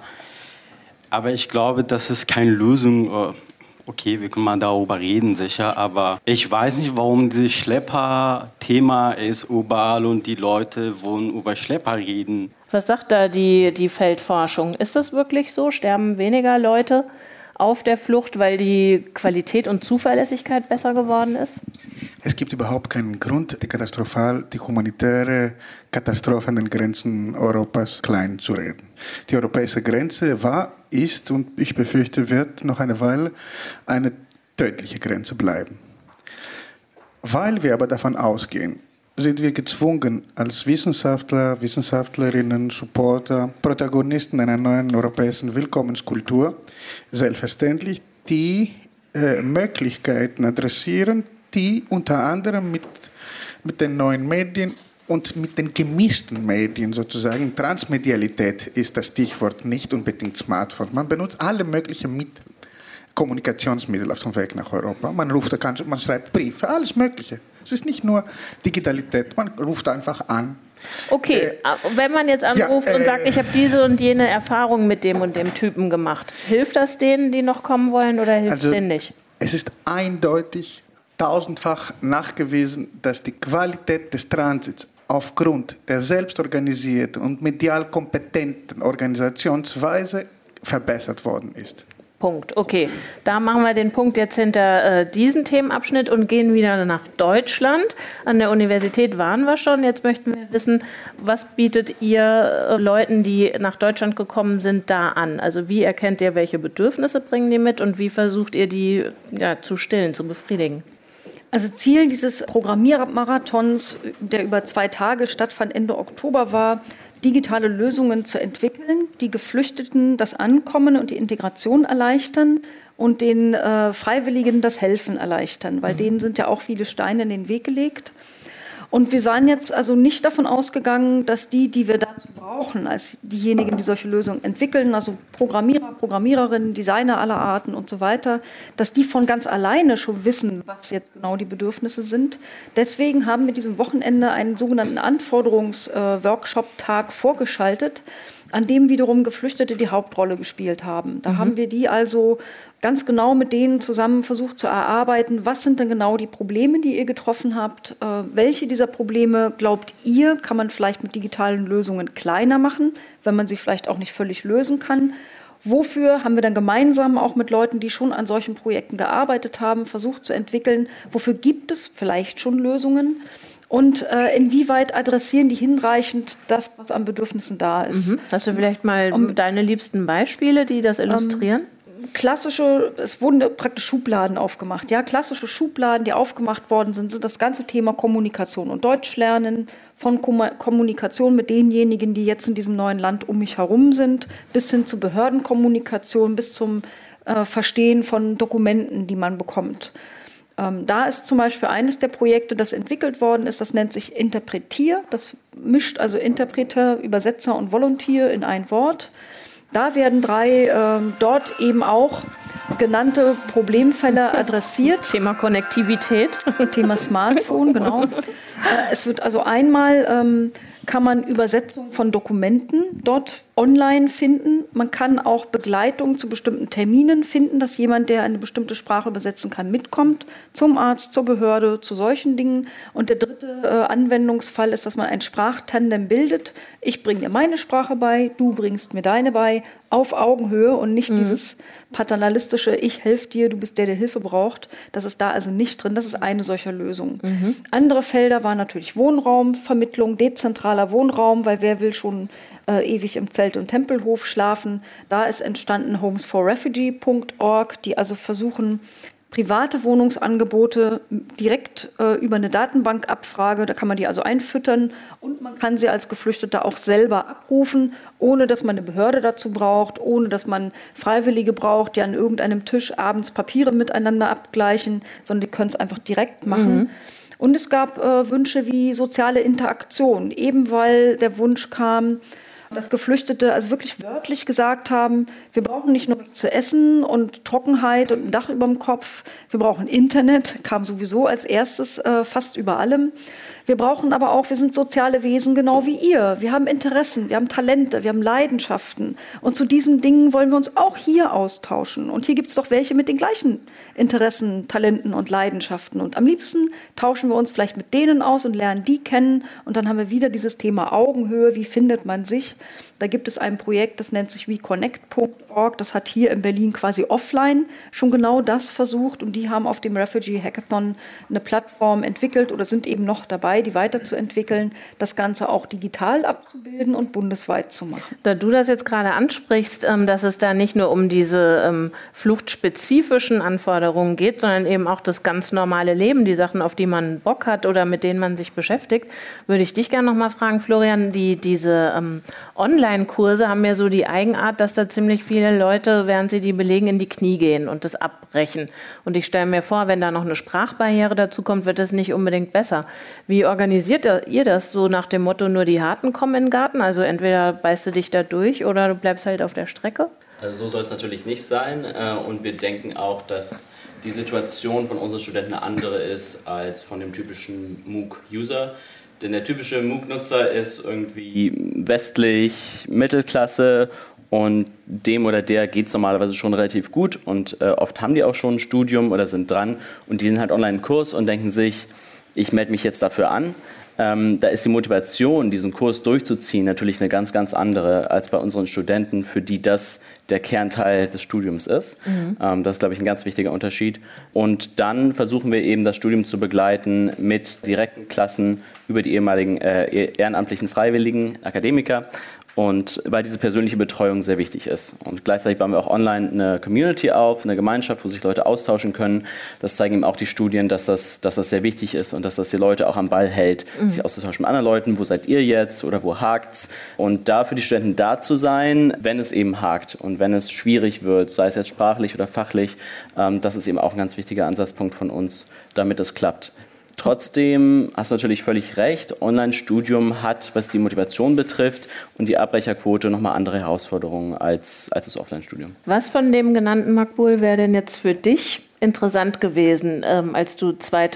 Aber ich glaube, das ist keine Lösung. Okay, wir können mal darüber reden, sicher, aber ich weiß nicht, warum dieses Schlepper-Thema ist überall und die Leute wollen über Schlepper reden. Was sagt da die Feldforschung? Ist das wirklich so? Sterben weniger Leute auf der Flucht, weil die Qualität und Zuverlässigkeit besser geworden ist? Es gibt überhaupt keinen Grund, die humanitäre Katastrophe an den Grenzen Europas klein zu reden. Die europäische Grenze war, ist und ich befürchte, wird noch eine Weile eine tödliche Grenze bleiben. Weil wir aber davon ausgehen, sind wir gezwungen, als Wissenschaftler, Wissenschaftlerinnen, Supporter, Protagonisten einer neuen europäischen Willkommenskultur, selbstverständlich die Möglichkeiten adressieren, die unter anderem mit den neuen Medien und mit den gemischten Medien sozusagen, Transmedialität ist das Stichwort, nicht unbedingt Smartphone. Man benutzt alle möglichen Mittel, Kommunikationsmittel auf dem Weg nach Europa. Man schreibt Briefe, alles Mögliche. Es ist nicht nur Digitalität, man ruft einfach an. Okay, wenn man jetzt anruft und sagt, ich habe diese und jene Erfahrung mit dem und dem Typen gemacht, hilft das denen, die noch kommen wollen, oder hilft es denen nicht? Es ist eindeutig tausendfach nachgewiesen, dass die Qualität des Transits aufgrund der selbstorganisierten und medial kompetenten Organisationsweise verbessert worden ist. Punkt. Okay, da machen wir den Punkt jetzt hinter diesen Themenabschnitt und gehen wieder nach Deutschland. An der Universität waren wir schon. Jetzt möchten wir wissen, was bietet ihr Leuten, die nach Deutschland gekommen sind, da an? Also wie erkennt ihr, welche Bedürfnisse bringen die mit und wie versucht ihr die zu stillen, zu befriedigen? Also Ziel dieses Programmiermarathons, der über 2 Tage stattfand, Ende Oktober war, digitale Lösungen zu entwickeln, die Geflüchteten das Ankommen und die Integration erleichtern und den Freiwilligen das Helfen erleichtern, weil denen sind ja auch viele Steine in den Weg gelegt. Und wir waren jetzt also nicht davon ausgegangen, dass die wir dazu brauchen, als diejenigen, die solche Lösungen entwickeln, also Programmierer, Programmiererinnen, Designer aller Arten und so weiter, dass die von ganz alleine schon wissen, was jetzt genau die Bedürfnisse sind. Deswegen haben wir diesem Wochenende einen sogenannten Anforderungsworkshop-Tag vorgeschaltet, an dem wiederum Geflüchtete die Hauptrolle gespielt haben. Da haben wir die also ganz genau mit denen zusammen versucht zu erarbeiten, was sind denn genau die Probleme, die ihr getroffen habt, welche dieser Probleme, glaubt ihr, kann man vielleicht mit digitalen Lösungen kleiner machen, wenn man sie vielleicht auch nicht völlig lösen kann. Wofür haben wir dann gemeinsam auch mit Leuten, die schon an solchen Projekten gearbeitet haben, versucht zu entwickeln, wofür gibt es vielleicht schon Lösungen? Und inwieweit adressieren die hinreichend das, was an Bedürfnissen da ist? Hast du vielleicht mal deine liebsten Beispiele, die das illustrieren? Es wurden praktisch Schubladen aufgemacht. Ja, klassische Schubladen, die aufgemacht worden sind das ganze Thema Kommunikation und Deutschlernen, von Kommunikation mit denjenigen, die jetzt in diesem neuen Land um mich herum sind, bis hin zu Behördenkommunikation, bis zum Verstehen von Dokumenten, die man bekommt. Da ist zum Beispiel eines der Projekte, das entwickelt worden ist, das nennt sich Interpretier. Das mischt also Interpreter, Übersetzer und Volunteer in ein Wort. Da werden 3 dort eben auch genannte Problemfälle adressiert. Thema Konnektivität. Thema Smartphone, genau. Es wird also einmal, kann man Übersetzung von Dokumenten dort online finden. Man kann auch Begleitung zu bestimmten Terminen finden, dass jemand, der eine bestimmte Sprache übersetzen kann, mitkommt zum Arzt, zur Behörde, zu solchen Dingen. Und der dritte Anwendungsfall ist, dass man ein Sprachtandem bildet. Ich bringe dir meine Sprache bei, du bringst mir deine bei, auf Augenhöhe und nicht dieses paternalistische, ich helfe dir, du bist der Hilfe braucht. Das ist da also nicht drin. Das ist eine solcher Lösung. Andere Felder waren natürlich Wohnraumvermittlung, dezentraler Wohnraum, weil wer will schon ewig im Zelt- und Tempelhof schlafen. Da ist entstanden homesforrefugee.org, die also versuchen, private Wohnungsangebote direkt über eine Datenbankabfrage, da kann man die also einfüttern und man kann sie als Geflüchteter auch selber abrufen, ohne dass man eine Behörde dazu braucht, ohne dass man Freiwillige braucht, die an irgendeinem Tisch abends Papiere miteinander abgleichen, sondern die können es einfach direkt machen. Und es gab Wünsche wie soziale Interaktion, eben weil der Wunsch kam, dass Geflüchtete also wirklich wörtlich gesagt haben, wir brauchen nicht nur was zu essen und Trockenheit und ein Dach über dem Kopf, wir brauchen Internet, kam sowieso als erstes fast über allem. Wir brauchen aber auch, wir sind soziale Wesen genau wie ihr. Wir haben Interessen, wir haben Talente, wir haben Leidenschaften. Und zu diesen Dingen wollen wir uns auch hier austauschen. Und hier gibt es doch welche mit den gleichen Interessen, Talenten und Leidenschaften. Und am liebsten tauschen wir uns vielleicht mit denen aus und lernen die kennen. Und dann haben wir wieder dieses Thema Augenhöhe, wie findet man sich? Da gibt es ein Projekt, das nennt sich WeConnect.org. Das hat hier in Berlin quasi offline schon genau das versucht. Und die haben auf dem Refugee Hackathon eine Plattform entwickelt oder sind eben noch dabei, die weiterzuentwickeln, das Ganze auch digital abzubilden und bundesweit zu machen. Da du das jetzt gerade ansprichst, dass es da nicht nur um diese fluchtspezifischen Anforderungen geht, sondern eben auch das ganz normale Leben, die Sachen, auf die man Bock hat oder mit denen man sich beschäftigt, würde ich dich gerne noch mal fragen, Florian, diese Online-Kurse haben ja so die Eigenart, dass da ziemlich viele Leute, während sie die belegen, in die Knie gehen und das abbrechen. Und ich stelle mir vor, wenn da noch eine Sprachbarriere dazu kommt, wird es nicht unbedingt besser. Wie organisiert ihr das so nach dem Motto, nur die Harten kommen in den Garten? Also entweder beißt du dich da durch oder du bleibst halt auf der Strecke? So soll es natürlich nicht sein. Und wir denken auch, dass die Situation von unseren Studenten eine andere ist als von dem typischen MOOC-User. Denn der typische MOOC-Nutzer ist irgendwie westlich, Mittelklasse und dem oder der geht es normalerweise schon relativ gut und oft haben die auch schon ein Studium oder sind dran und die sind halt online im Kurs und denken sich, ich melde mich jetzt dafür an da ist die Motivation, diesen Kurs durchzuziehen, natürlich eine ganz, ganz andere als bei unseren Studenten, für die das der Kernteil des Studiums ist. Das ist, glaube ich, ein ganz wichtiger Unterschied. Und dann versuchen wir eben, das Studium zu begleiten mit direkten Klassen über die ehemaligen ehrenamtlichen Freiwilligen, Akademiker. Und weil diese persönliche Betreuung sehr wichtig ist. Und gleichzeitig bauen wir auch online eine Community auf, eine Gemeinschaft, wo sich Leute austauschen können. Das zeigen eben auch die Studien, dass das sehr wichtig ist und dass das die Leute auch am Ball hält, sich auszutauschen mit anderen Leuten. Wo seid ihr jetzt oder wo hakt's? Und da für die Studenten da zu sein, wenn es eben hakt und wenn es schwierig wird, sei es jetzt sprachlich oder fachlich, das ist eben auch ein ganz wichtiger Ansatzpunkt von uns, damit es klappt. Trotzdem hast du natürlich völlig recht, Online-Studium hat, was die Motivation betrifft und die Abbrecherquote, nochmal andere Herausforderungen als das Offline-Studium. Was von dem genannten, Makbul, wäre denn jetzt für dich interessant gewesen, als du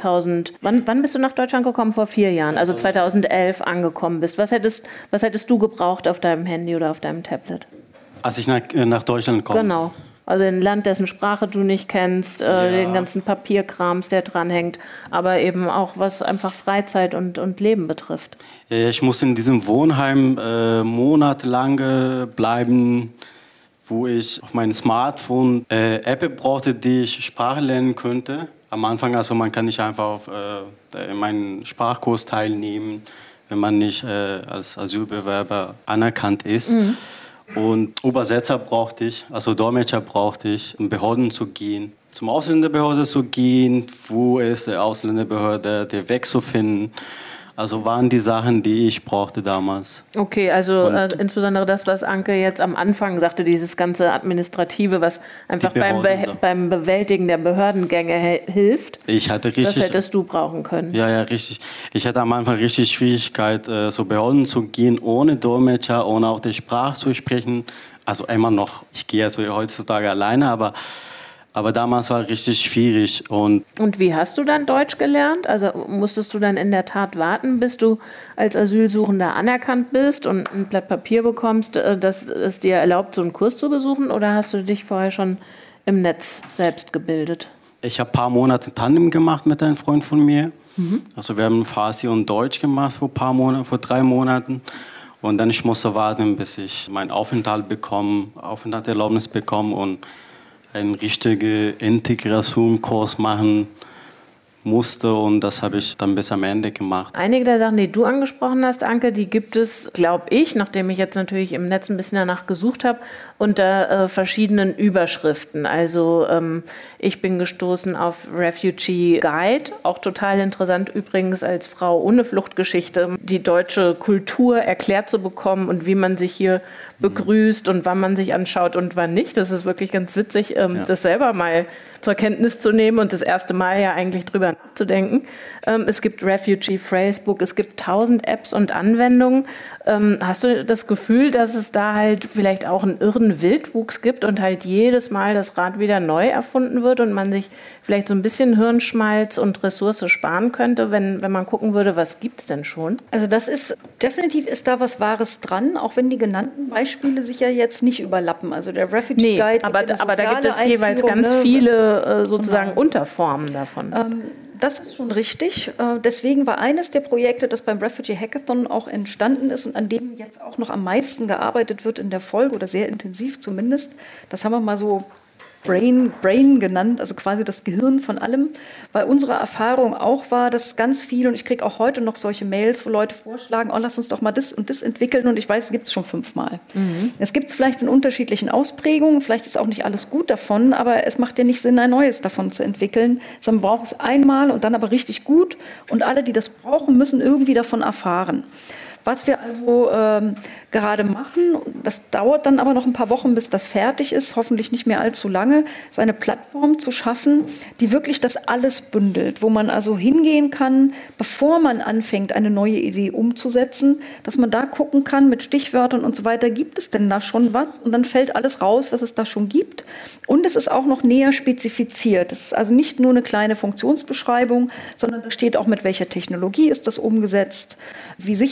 wann bist du nach Deutschland gekommen? Vor 4 Jahren, also 2011 angekommen bist. Was hättest du gebraucht auf deinem Handy oder auf deinem Tablet? Als ich nach Deutschland komme. Genau. Also ein Land, dessen Sprache du nicht kennst, den ganzen Papierkrams, der dranhängt, aber eben auch was einfach Freizeit und Leben betrifft. Ja, ich musste in diesem Wohnheim monatelang bleiben, wo ich auf meinem Smartphone App brauchte, die ich Sprache lernen könnte. Am Anfang, also man kann nicht einfach auf meinen Sprachkurs teilnehmen, wenn man nicht als Asylbewerber anerkannt ist. Und Übersetzer brauchte ich, also Dolmetscher brauchte ich, in Behörden zu gehen, zum Ausländerbehörde zu gehen, wo ist der Ausländerbehörde, der Weg zu finden. Also waren die Sachen, die ich brauchte damals. Okay, also insbesondere das, was Anke jetzt am Anfang sagte, dieses ganze Administrative, was einfach beim Bewältigen der Behördengänge hilft. Das hättest du brauchen können. Ja, richtig. Ich hatte am Anfang richtig Schwierigkeit, zu Behörden zu gehen, ohne Dolmetscher, ohne auch die Sprache zu sprechen. Also immer noch. Ich gehe also heutzutage alleine, aber damals war es richtig schwierig. Und wie hast du dann Deutsch gelernt? Also musstest du dann in der Tat warten, bis du als Asylsuchender anerkannt bist und ein Blatt Papier bekommst, das es dir erlaubt, so einen Kurs zu besuchen? Oder hast du dich vorher schon im Netz selbst gebildet? Ich habe ein paar Monate Tandem gemacht mit einem Freund von mir. Also wir haben Farsi und Deutsch gemacht vor 3 Monaten. Und dann ich musste warten, bis ich meinen Aufenthaltserlaubnis bekomme und einen richtigen Integrationskurs machen musste und das habe ich dann bis am Ende gemacht. Einige der Sachen, die du angesprochen hast, Anke, die gibt es, glaube ich, nachdem ich jetzt natürlich im Netz ein bisschen danach gesucht habe, unter verschiedenen Überschriften. Also ich bin gestoßen auf Refugee Guide, auch total interessant übrigens als Frau ohne Fluchtgeschichte, die deutsche Kultur erklärt zu bekommen und wie man sich hier begrüßt und wann man sich anschaut und wann nicht. Das ist wirklich ganz witzig, das selber mal zur Kenntnis zu nehmen und das erste Mal ja eigentlich drüber nachzudenken. Es gibt Refugee Phrasebook, es gibt 1000 Apps und Anwendungen. Hast du das Gefühl, dass es da halt vielleicht auch einen irren Wildwuchs gibt und halt jedes Mal das Rad wieder neu erfunden wird und man sich vielleicht so ein bisschen Hirnschmalz und Ressource sparen könnte, wenn man gucken würde, was gibt es denn schon? Also definitiv ist da was Wahres dran, auch wenn die genannten Beispiele sich ja jetzt nicht überlappen. Also der Refugee Guide, aber da gibt es jeweils ganz viele sozusagen Unterformen davon. Das ist schon richtig. Deswegen war eines der Projekte, das beim Refugee Hackathon auch entstanden ist und an dem jetzt auch noch am meisten gearbeitet wird in der Folge oder sehr intensiv zumindest, das haben wir mal so Brain genannt, also quasi das Gehirn von allem, weil unsere Erfahrung auch war, dass ganz viel, und ich kriege auch heute noch solche Mails, wo Leute vorschlagen, lass uns doch mal das und das entwickeln und ich weiß, es gibt es schon 5-mal. Es gibt es vielleicht in unterschiedlichen Ausprägungen, vielleicht ist auch nicht alles gut davon, aber es macht ja nicht Sinn, ein neues davon zu entwickeln, sondern man braucht es einmal und dann aber richtig gut und alle, die das brauchen, müssen irgendwie davon erfahren. Was wir also gerade machen, das dauert dann aber noch ein paar Wochen, bis das fertig ist, hoffentlich nicht mehr allzu lange, ist eine Plattform zu schaffen, die wirklich das alles bündelt, wo man also hingehen kann, bevor man anfängt, eine neue Idee umzusetzen, dass man da gucken kann mit Stichwörtern und so weiter, gibt es denn da schon was? Und dann fällt alles raus, was es da schon gibt. Und es ist auch noch näher spezifiziert. Es ist also nicht nur eine kleine Funktionsbeschreibung, sondern da steht auch, mit welcher Technologie ist das umgesetzt, wie sicher ist das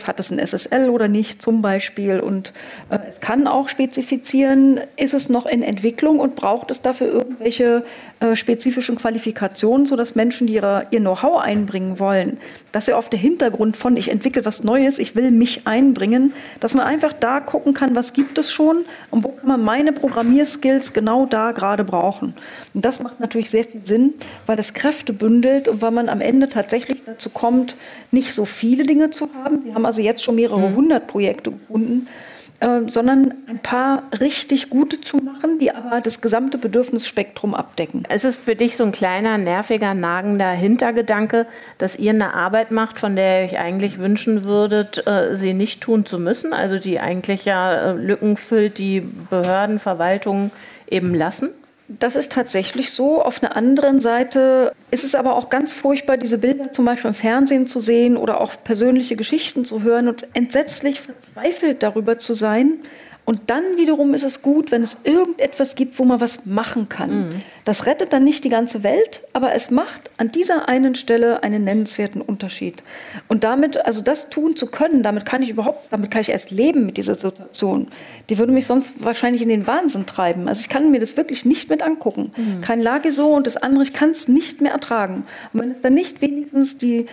es, hat es ein SSL oder nicht zum Beispiel. Und es kann auch spezifizieren, ist es noch in Entwicklung und braucht es dafür irgendwelche spezifischen Qualifikationen, sodass Menschen, die ihr Know-how einbringen wollen, dass sie auf der Hintergrund von, ich entwickle was Neues, ich will mich einbringen, dass man einfach da gucken kann, was gibt es schon und wo kann man meine Programmierskills genau da gerade brauchen. Und das macht natürlich sehr viel Sinn, weil das Kräfte bündelt und weil man am Ende tatsächlich dazu kommt, nicht so viele Dinge zu haben. Wir haben also jetzt schon mehrere hundert Projekte gefunden, sondern ein paar richtig gute zu machen, die aber das gesamte Bedürfnisspektrum abdecken. Es ist für dich so ein kleiner, nerviger, nagender Hintergedanke, dass ihr eine Arbeit macht, von der ihr euch eigentlich wünschen würdet, sie nicht tun zu müssen, also die eigentlich ja Lücken füllt, die Behörden, Verwaltungen eben lassen? Das ist tatsächlich so. Auf einer anderen Seite ist es aber auch ganz furchtbar, diese Bilder zum Beispiel im Fernsehen zu sehen oder auch persönliche Geschichten zu hören und entsetzlich verzweifelt darüber zu sein. Und dann wiederum ist es gut, wenn es irgendetwas gibt, wo man was machen kann. Das rettet dann nicht die ganze Welt, aber es macht an dieser einen Stelle einen nennenswerten Unterschied. Und damit, also das tun zu können, damit kann ich erst leben mit dieser Situation. Die würde mich sonst wahrscheinlich in den Wahnsinn treiben. Also ich kann mir das wirklich nicht mit angucken. Kein Lageso und das andere, ich kann es nicht mehr ertragen. Und wenn es dann nicht wenigstens die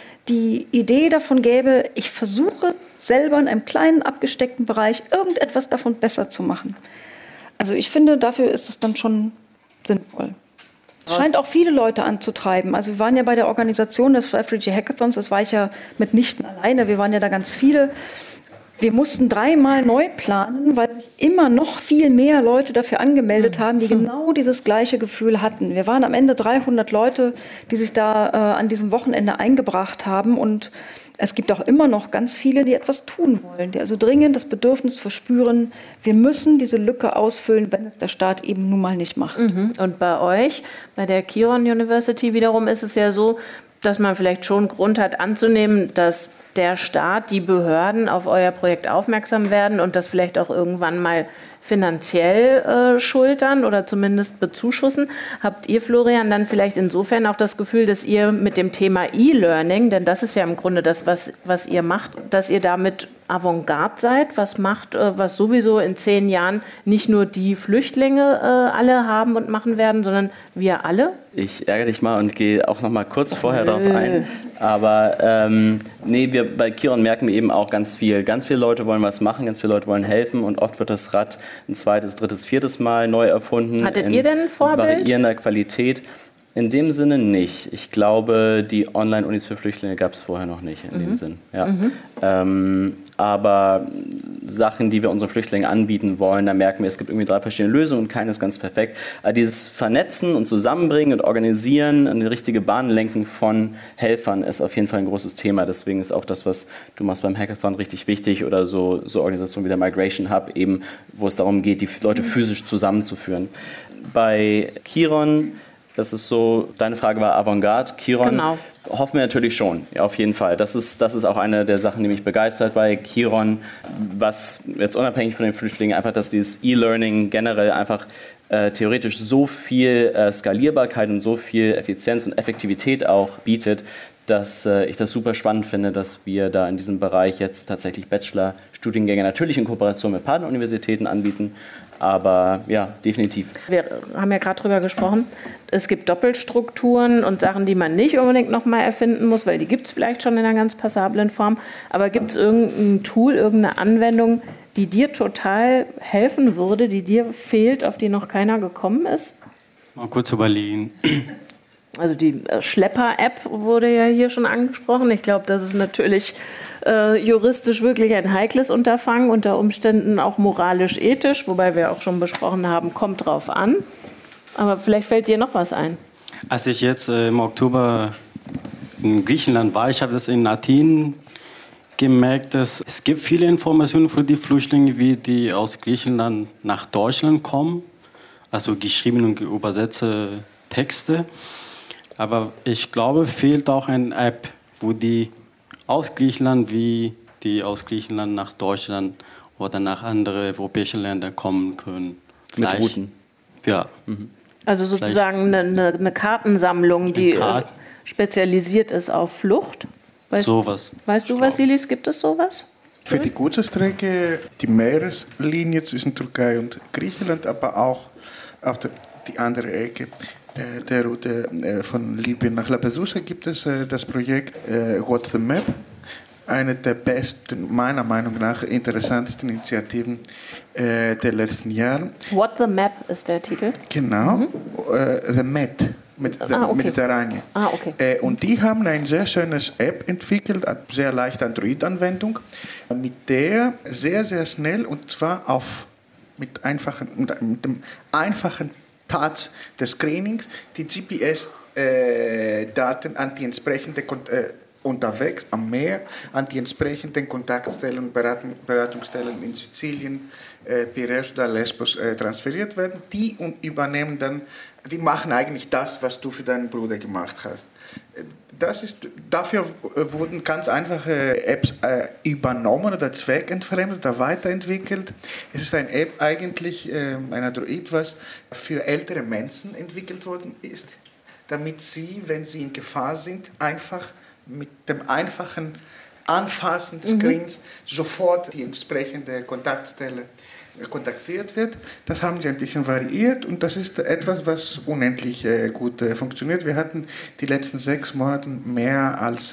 Idee davon gäbe, ich versuche selber in einem kleinen, abgesteckten Bereich irgendetwas davon besser zu machen. Also ich finde, dafür ist es dann schon sinnvoll. Es scheint auch viele Leute anzutreiben. Also wir waren ja bei der Organisation des Refugee Hackathons, das war ich ja mitnichten alleine, wir waren ja da ganz viele. Wir mussten 3-mal neu planen, weil sich immer noch viel mehr Leute dafür angemeldet haben, die genau dieses gleiche Gefühl hatten. Wir waren am Ende 300 Leute, die sich da an diesem Wochenende eingebracht haben. Und es gibt auch immer noch ganz viele, die etwas tun wollen, die also dringend das Bedürfnis verspüren, wir müssen diese Lücke ausfüllen, wenn es der Staat eben nun mal nicht macht. Und bei euch, bei der Kiron University wiederum ist es ja so, dass man vielleicht schon Grund hat anzunehmen, dass der Staat, die Behörden auf euer Projekt aufmerksam werden und das vielleicht auch irgendwann mal finanziell schultern oder zumindest bezuschussen. Habt ihr, Florian, dann vielleicht insofern auch das Gefühl, dass ihr mit dem Thema E-Learning, denn das ist ja im Grunde das, was ihr macht, dass ihr damit Avantgarde seid, was macht, was sowieso in 10 Jahren nicht nur die Flüchtlinge alle haben und machen werden, sondern wir alle? Ich ärgere dich mal und gehe auch noch mal kurz vorher darauf ein. Aber wir bei Kiron merken wir eben auch ganz viele Leute wollen was machen, ganz viele Leute wollen helfen und oft wird das Rad ein 2., 3., 4. Mal neu erfunden. Hattet ihr denn ein Vorbild? In variierender Qualität. In dem Sinne nicht. Ich glaube, die Online-Unis für Flüchtlinge gab es vorher noch nicht in dem Sinn. Ja. Aber Sachen, die wir unseren Flüchtlingen anbieten wollen, da merken wir, es gibt irgendwie 3 verschiedene Lösungen und keine ist ganz perfekt. Aber dieses Vernetzen und Zusammenbringen und Organisieren, eine richtige Bahn lenken von Helfern ist auf jeden Fall ein großes Thema. Deswegen ist auch das, was du machst beim Hackathon, richtig wichtig oder so Organisationen wie der Migration Hub, eben, wo es darum geht, die Leute physisch zusammenzuführen. Bei Kiron, das ist so, deine Frage war Avantgarde, Kiron, genau. Hoffen wir natürlich schon, ja, auf jeden Fall. Das ist auch eine der Sachen, die mich begeistert bei Kiron, was jetzt unabhängig von den Flüchtlingen einfach, dass dieses E-Learning generell einfach theoretisch so viel Skalierbarkeit und so viel Effizienz und Effektivität auch bietet, dass ich das super spannend finde, dass wir da in diesem Bereich jetzt tatsächlich Bachelor-Studiengänge natürlich in Kooperation mit Partneruniversitäten anbieten. Aber ja, definitiv. Wir haben ja gerade drüber gesprochen, es gibt Doppelstrukturen und Sachen, die man nicht unbedingt nochmal erfinden muss, weil die gibt es vielleicht schon in einer ganz passablen Form. Aber gibt es irgendein Tool, irgendeine Anwendung, die dir total helfen würde, die dir fehlt, auf die noch keiner gekommen ist? Mal kurz überlegen. Also die Schlepper-App wurde ja hier schon angesprochen. Ich glaube, das ist natürlich juristisch wirklich ein heikles Unterfangen, unter Umständen auch moralisch-ethisch, wobei wir auch schon besprochen haben, kommt drauf an. Aber vielleicht fällt dir noch was ein. Als ich jetzt im Oktober in Griechenland war, ich habe das in Athen gemerkt, dass es gibt viele Informationen für die Flüchtlinge, wie die aus Griechenland nach Deutschland kommen, also geschriebene und übersetzte Texte. Aber ich glaube, fehlt auch eine App, wo die aus Griechenland, wie die aus Griechenland nach Deutschland oder nach anderen europäischen Ländern kommen können. Mit Routen? Ja. Also sozusagen eine Kartensammlung, die spezialisiert ist auf Flucht? Weißt du, Vassilis, gibt es sowas? Für die kurze Strecke, die Meereslinie zwischen Türkei und Griechenland, aber auch auf die andere Ecke der Route von Libyen nach Lampedusa gibt es das Projekt What's the Map? Eine der besten, meiner Meinung nach, interessantesten Initiativen der letzten Jahre. What the Map ist der Titel? Genau, The Med, Mediterranien. Okay. Und die haben eine sehr schöne App entwickelt, eine sehr leichte Android-Anwendung, mit der sehr, sehr schnell, und zwar mit dem einfachen Part des Screenings, die GPS-Daten an die entsprechende unterwegs am Meer, an die entsprechenden Kontaktstellen, Beratungsstellen in Sizilien, Piräus oder Lesbos transferiert werden. Die übernehmen dann, die machen eigentlich das, was du für deinen Bruder gemacht hast. Dafür wurden ganz einfache Apps übernommen oder zweckentfremdet oder weiterentwickelt. Es ist eine App eigentlich, ein Android, was für ältere Menschen entwickelt worden ist, damit sie, wenn sie in Gefahr sind, einfach mit dem einfachen Anfassen des Screens sofort die entsprechende Kontaktstelle kontaktiert wird. Das haben sie ein bisschen variiert und das ist etwas, was unendlich gut funktioniert. Wir hatten die letzten 6 Monate mehr als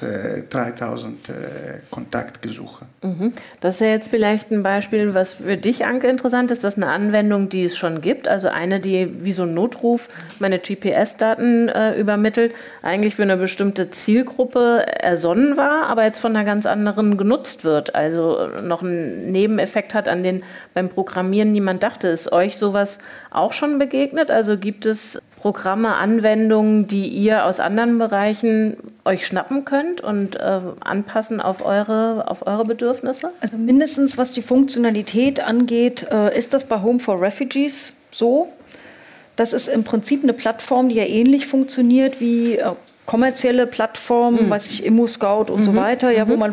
3000 Kontaktgesuche. Das ist ja jetzt vielleicht ein Beispiel, was für dich, Anke, interessant ist. Das ist eine Anwendung, die es schon gibt. Also eine, die wie so ein Notruf meine GPS-Daten übermittelt, eigentlich für eine bestimmte Zielgruppe ersonnen war, aber jetzt von einer ganz anderen genutzt wird. Also noch einen Nebeneffekt hat, an den beim Programmieren niemand dachte. Ist euch sowas auch schon begegnet? Also gibt es Programme, Anwendungen, die ihr aus anderen Bereichen euch schnappen könnt und anpassen auf eure Bedürfnisse? Also mindestens was die Funktionalität angeht, ist das bei Home for Refugees so. Das ist im Prinzip eine Plattform, die ja ähnlich funktioniert wie kommerzielle Plattformen, weiß ich, ImmoScout und so weiter, ja, wo man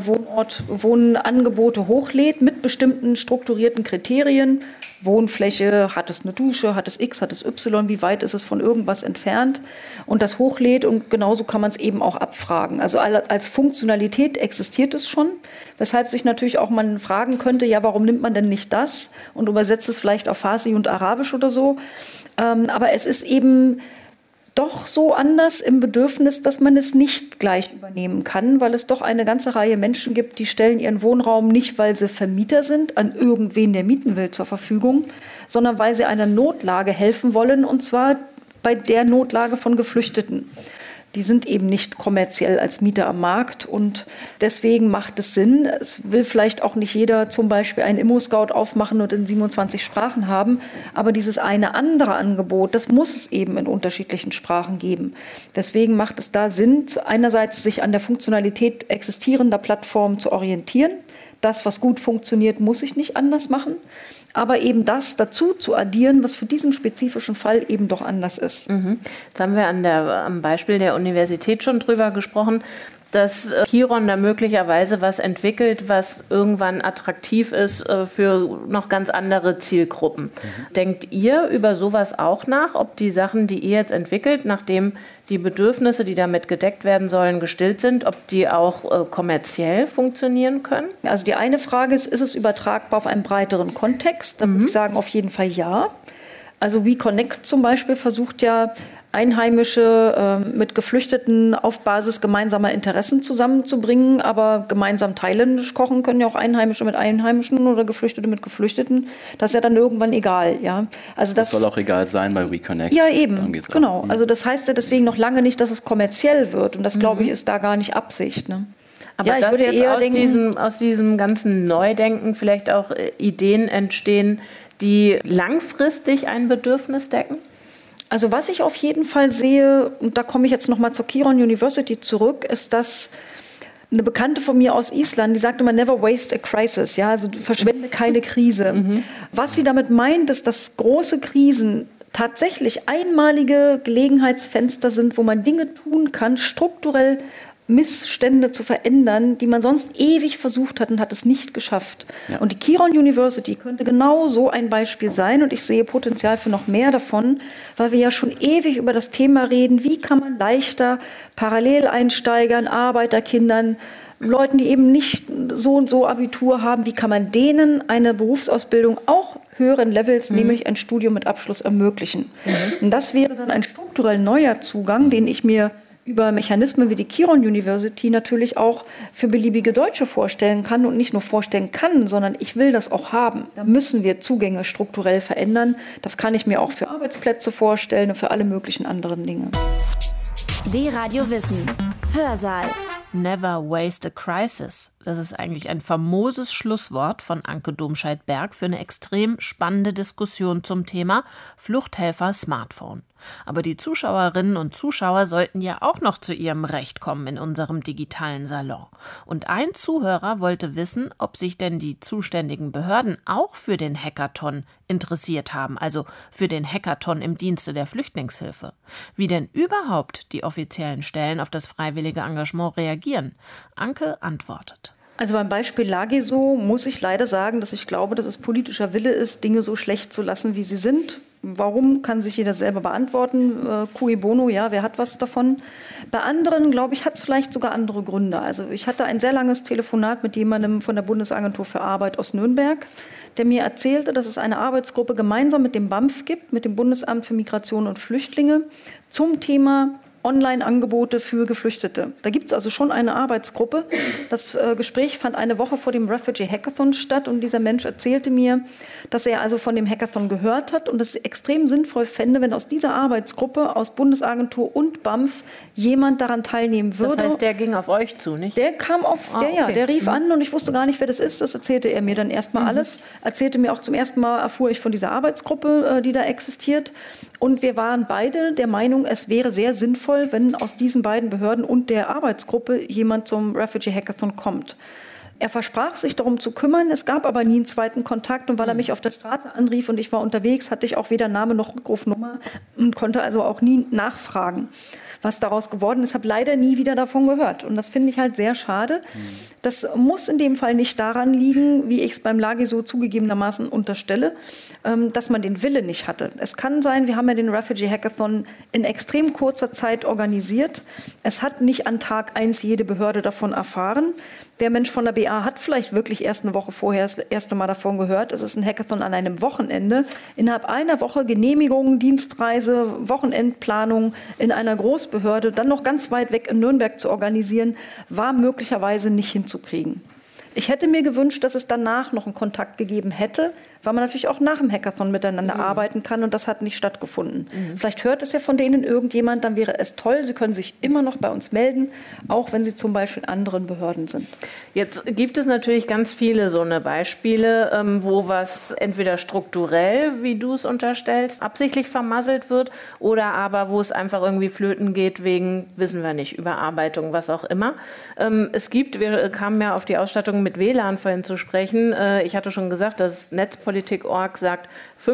Wohnangebote hochlädt mit bestimmten strukturierten Kriterien. Wohnfläche, hat es eine Dusche, hat es X, hat es Y, wie weit ist es von irgendwas entfernt und das hochlädt und genauso kann man es eben auch abfragen. Also als Funktionalität existiert es schon, weshalb sich natürlich auch man fragen könnte, ja, warum nimmt man denn nicht das und übersetzt es vielleicht auf Farsi und Arabisch oder so. Aber es ist eben doch so anders im Bedürfnis, dass man es nicht gleich übernehmen kann, weil es doch eine ganze Reihe Menschen gibt, die stellen ihren Wohnraum nicht, weil sie Vermieter sind, an irgendwen, der mieten will, zur Verfügung, sondern weil sie einer Notlage helfen wollen, und zwar bei der Notlage von Geflüchteten. Die sind eben nicht kommerziell als Mieter am Markt und deswegen macht es Sinn. Es will vielleicht auch nicht jeder zum Beispiel einen ImmoScout aufmachen und in 27 Sprachen haben, aber dieses eine andere Angebot, das muss es eben in unterschiedlichen Sprachen geben. Deswegen macht es da Sinn, einerseits sich an der Funktionalität existierender Plattformen zu orientieren. Das, was gut funktioniert, muss ich nicht anders machen. Aber eben das dazu zu addieren, was für diesen spezifischen Fall eben doch anders ist. Jetzt haben wir am Beispiel der Universität schon drüber gesprochen, dass Chiron da möglicherweise was entwickelt, was irgendwann attraktiv ist für noch ganz andere Zielgruppen. Denkt ihr über sowas auch nach, ob die Sachen, die ihr jetzt entwickelt, nachdem die Bedürfnisse, die damit gedeckt werden sollen, gestillt sind, ob die auch kommerziell funktionieren können? Also die eine Frage ist es übertragbar auf einen breiteren Kontext? Da würde ich sagen, auf jeden Fall ja. Also WeConnect zum Beispiel versucht ja, Einheimische mit Geflüchteten auf Basis gemeinsamer Interessen zusammenzubringen, aber gemeinsam thailändisch kochen können ja auch Einheimische mit Einheimischen oder Geflüchtete mit Geflüchteten. Das ist ja dann irgendwann egal, ja. Also das soll auch egal sein bei WeConnect. Ja, eben, genau. Also das heißt ja deswegen noch lange nicht, dass es kommerziell wird und das, glaube ich, ist da gar nicht Absicht, ne? Aber ja, dass jetzt aus diesem ganzen Neudenken vielleicht auch Ideen entstehen, die langfristig ein Bedürfnis decken? Also was ich auf jeden Fall sehe, und da komme ich jetzt nochmal zur Chiron University zurück, ist, dass eine Bekannte von mir aus Island, die sagte immer, never waste a crisis, ja, also verschwende keine Krise. Was sie damit meint, ist, dass große Krisen tatsächlich einmalige Gelegenheitsfenster sind, wo man Dinge tun kann, strukturell Missstände zu verändern, die man sonst ewig versucht hat und hat es nicht geschafft. Ja. Und die Chiron University könnte genau so ein Beispiel sein und ich sehe Potenzial für noch mehr davon, weil wir ja schon ewig über das Thema reden, wie kann man leichter Paralleleinsteigern, Arbeiterkindern Leuten, die eben nicht so und so Abitur haben, wie kann man denen eine Berufsausbildung auch höheren Levels, nämlich ein Studium mit Abschluss ermöglichen. Und das wäre dann ein strukturell neuer Zugang, den ich mir über Mechanismen wie die Kiron University natürlich auch für beliebige Deutsche vorstellen kann und nicht nur vorstellen kann, sondern ich will das auch haben. Da müssen wir Zugänge strukturell verändern. Das kann ich mir auch für Arbeitsplätze vorstellen und für alle möglichen anderen Dinge. D-Radio Wissen. Hörsaal. Never waste a crisis. Das ist eigentlich ein famoses Schlusswort von Anke Domscheit-Berg für eine extrem spannende Diskussion zum Thema Fluchthelfer Smartphone. Aber die Zuschauerinnen und Zuschauer sollten ja auch noch zu ihrem Recht kommen in unserem digitalen Salon. Und ein Zuhörer wollte wissen, ob sich denn die zuständigen Behörden auch für den Hackathon interessiert haben, also für den Hackathon im Dienste der Flüchtlingshilfe. Wie denn überhaupt die offiziellen Stellen auf das freiwillige Engagement reagieren? Anke antwortet. Also beim Beispiel Lageso muss ich leider sagen, dass ich glaube, dass es politischer Wille ist, Dinge so schlecht zu lassen, wie sie sind. Warum, kann sich jeder selber beantworten. Cui bono, ja, wer hat was davon? Bei anderen, glaube ich, hat es vielleicht sogar andere Gründe. Also ich hatte ein sehr langes Telefonat mit jemandem von der Bundesagentur für Arbeit aus Nürnberg, der mir erzählte, dass es eine Arbeitsgruppe gemeinsam mit dem BAMF gibt, mit dem Bundesamt für Migration und Flüchtlinge, zum Thema Online-Angebote für Geflüchtete. Da gibt es also schon eine Arbeitsgruppe. Das Gespräch fand eine Woche vor dem Refugee Hackathon statt und dieser Mensch erzählte mir, dass er also von dem Hackathon gehört hat und es extrem sinnvoll fände, wenn aus dieser Arbeitsgruppe, aus Bundesagentur und BAMF, jemand daran teilnehmen würde. Das heißt, der ging auf euch zu, nicht? Der kam der rief an und ich wusste gar nicht, wer das ist. Das erzählte er mir dann erstmal alles. Erzählte mir auch zum ersten Mal, erfuhr ich von dieser Arbeitsgruppe, die da existiert. Und wir waren beide der Meinung, es wäre sehr sinnvoll, wenn aus diesen beiden Behörden und der Arbeitsgruppe jemand zum Refugee Hackathon kommt. Er versprach sich darum zu kümmern, es gab aber nie einen zweiten Kontakt und weil er mich auf der Straße anrief und ich war unterwegs, hatte ich auch weder Name noch Rückrufnummer und konnte also auch nie nachfragen, was daraus geworden ist. Habe leider nie wieder davon gehört und das finde ich halt sehr schade. Das muss in dem Fall nicht daran liegen, wie ich es beim Lageso zugegebenermaßen unterstelle, dass man den Wille nicht hatte. Es kann sein, wir haben ja den Refugee Hackathon in extrem kurzer Zeit organisiert. Es hat nicht an Tag 1 jede Behörde davon erfahren. Der Mensch von der BA hat vielleicht wirklich erst eine Woche vorher das erste Mal davon gehört. Es ist ein Hackathon an einem Wochenende. Innerhalb einer Woche Genehmigung, Dienstreise, Wochenendplanung in einer Großbehörde, dann noch ganz weit weg in Nürnberg zu organisieren, war möglicherweise nicht hinzukriegen. Ich hätte mir gewünscht, dass es danach noch einen Kontakt gegeben hätte, weil man natürlich auch nach dem Hackathon miteinander arbeiten kann und das hat nicht stattgefunden. Vielleicht hört es ja von denen irgendjemand, dann wäre es toll. Sie können sich immer noch bei uns melden, auch wenn Sie zum Beispiel in anderen Behörden sind. Jetzt gibt es natürlich ganz viele so eine Beispiele, wo was entweder strukturell, wie du es unterstellst, absichtlich vermasselt wird oder aber wo es einfach irgendwie flöten geht wegen, wissen wir nicht, Überarbeitung, was auch immer. Wir kamen ja auf die Ausstattung mit WLAN vorhin zu sprechen. Ich hatte schon gesagt, dass Netzpolitik.org sagt,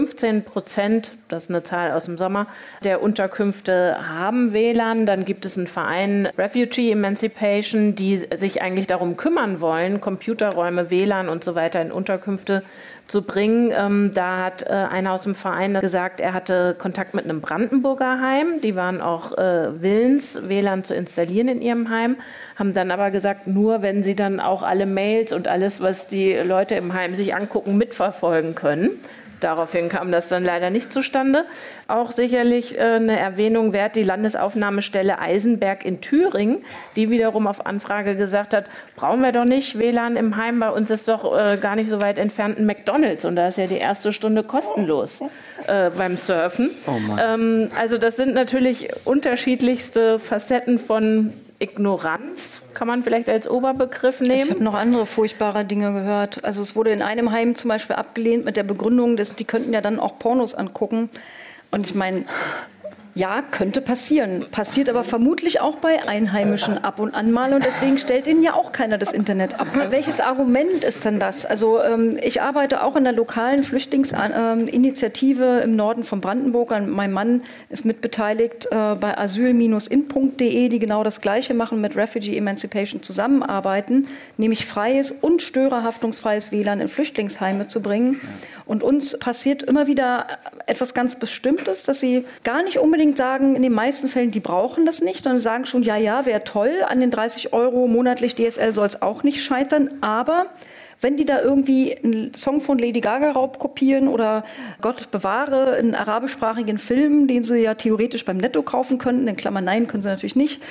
15%, das ist eine Zahl aus dem Sommer, der Unterkünfte haben WLAN. Dann gibt es einen Verein Refugee Emancipation, die sich eigentlich darum kümmern wollen, Computerräume, WLAN und so weiter in Unterkünfte zu bringen. Da hat einer aus dem Verein gesagt, er hatte Kontakt mit einem Brandenburger Heim. Die waren auch willens, WLAN zu installieren in ihrem Heim, haben dann aber gesagt, nur wenn sie dann auch alle Mails und alles, was die Leute im Heim sich angucken, mitverfolgen können. Daraufhin kam das dann leider nicht zustande. Auch sicherlich eine Erwähnung wert die Landesaufnahmestelle Eisenberg in Thüringen, die wiederum auf Anfrage gesagt hat, brauchen wir doch nicht WLAN im Heim, bei uns ist doch gar nicht so weit entfernt ein McDonald's und da ist ja die erste Stunde kostenlos beim Surfen. Oh Mann. Also das sind natürlich unterschiedlichste Facetten von Ignoranz, kann man vielleicht als Oberbegriff nehmen. Ich habe noch andere furchtbare Dinge gehört. Also es wurde in einem Heim zum Beispiel abgelehnt mit der Begründung, dass die könnten ja dann auch Pornos angucken. Und ich meine, ja, könnte passieren. Passiert aber vermutlich auch bei Einheimischen ab und an mal. Und deswegen stellt ihnen ja auch keiner das Internet ab. Welches Argument ist denn das? Also ich arbeite auch in der lokalen Flüchtlingsinitiative im Norden von Brandenburg. Mein Mann ist mitbeteiligt bei asyl-in.de, die genau das Gleiche machen, mit Refugee Emancipation zusammenarbeiten, nämlich freies und störerhaftungsfreies WLAN in Flüchtlingsheime zu bringen. Und uns passiert immer wieder etwas ganz Bestimmtes, dass sie gar nicht unbedingt sagen, in den meisten Fällen, die brauchen das nicht, sondern sagen schon, ja, wäre toll, an den 30 € monatlich DSL soll es auch nicht scheitern, aber wenn die da irgendwie einen Song von Lady Gaga raubkopieren oder Gott bewahre, einen arabischsprachigen Film, den sie ja theoretisch beim Netto kaufen könnten, in Klammern nein, können sie natürlich nicht,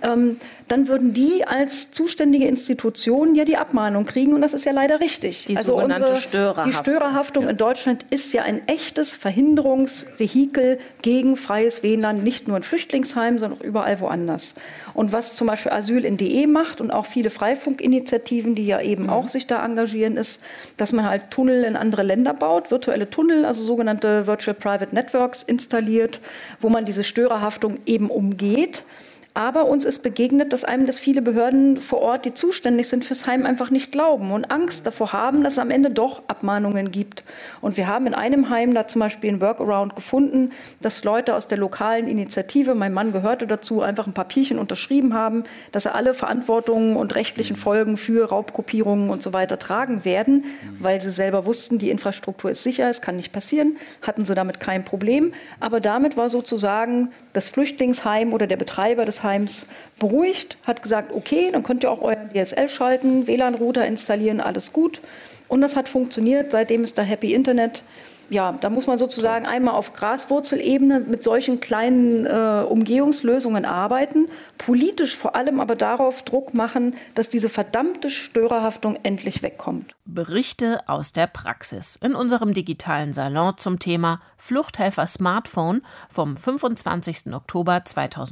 dann würden die als zuständige Institution ja die Abmahnung kriegen und das ist ja leider richtig. Die sogenannte Störerhaftung. Die Störerhaftung in Deutschland ist ja ein echtes Verhinderungsvehikel gegen freies WLAN, nicht nur in Flüchtlingsheimen, sondern auch überall woanders. Und was zum Beispiel Asyl.de macht und auch viele Freifunkinitiativen, die ja eben auch sich da engagieren, ist, dass man halt Tunnel in andere Länder baut, virtuelle Tunnel, also sogenannte Virtual Private Networks installiert, wo man diese Störerhaftung eben umgeht. Aber uns ist begegnet, dass einem das viele Behörden vor Ort, die zuständig sind fürs Heim, einfach nicht glauben und Angst davor haben, dass es am Ende doch Abmahnungen gibt. Und wir haben in einem Heim da zum Beispiel ein Workaround gefunden, dass Leute aus der lokalen Initiative, mein Mann gehörte dazu, einfach ein Papierchen unterschrieben haben, dass sie alle Verantwortungen und rechtlichen Folgen für Raubkopierungen und so weiter tragen werden, weil sie selber wussten, die Infrastruktur ist sicher, es kann nicht passieren, hatten sie damit kein Problem. Aber damit war sozusagen das Flüchtlingsheim oder der Betreiber des Heims beruhigt, hat gesagt, okay, dann könnt ihr auch euren DSL schalten, WLAN-Router installieren, alles gut. Und das hat funktioniert, seitdem ist da Happy Internet. Ja, da muss man sozusagen einmal auf Graswurzelebene mit solchen kleinen Umgehungslösungen arbeiten, politisch vor allem aber darauf Druck machen, dass diese verdammte Störerhaftung endlich wegkommt. Berichte aus der Praxis in unserem digitalen Salon zum Thema Fluchthelfer Smartphone vom 25. Oktober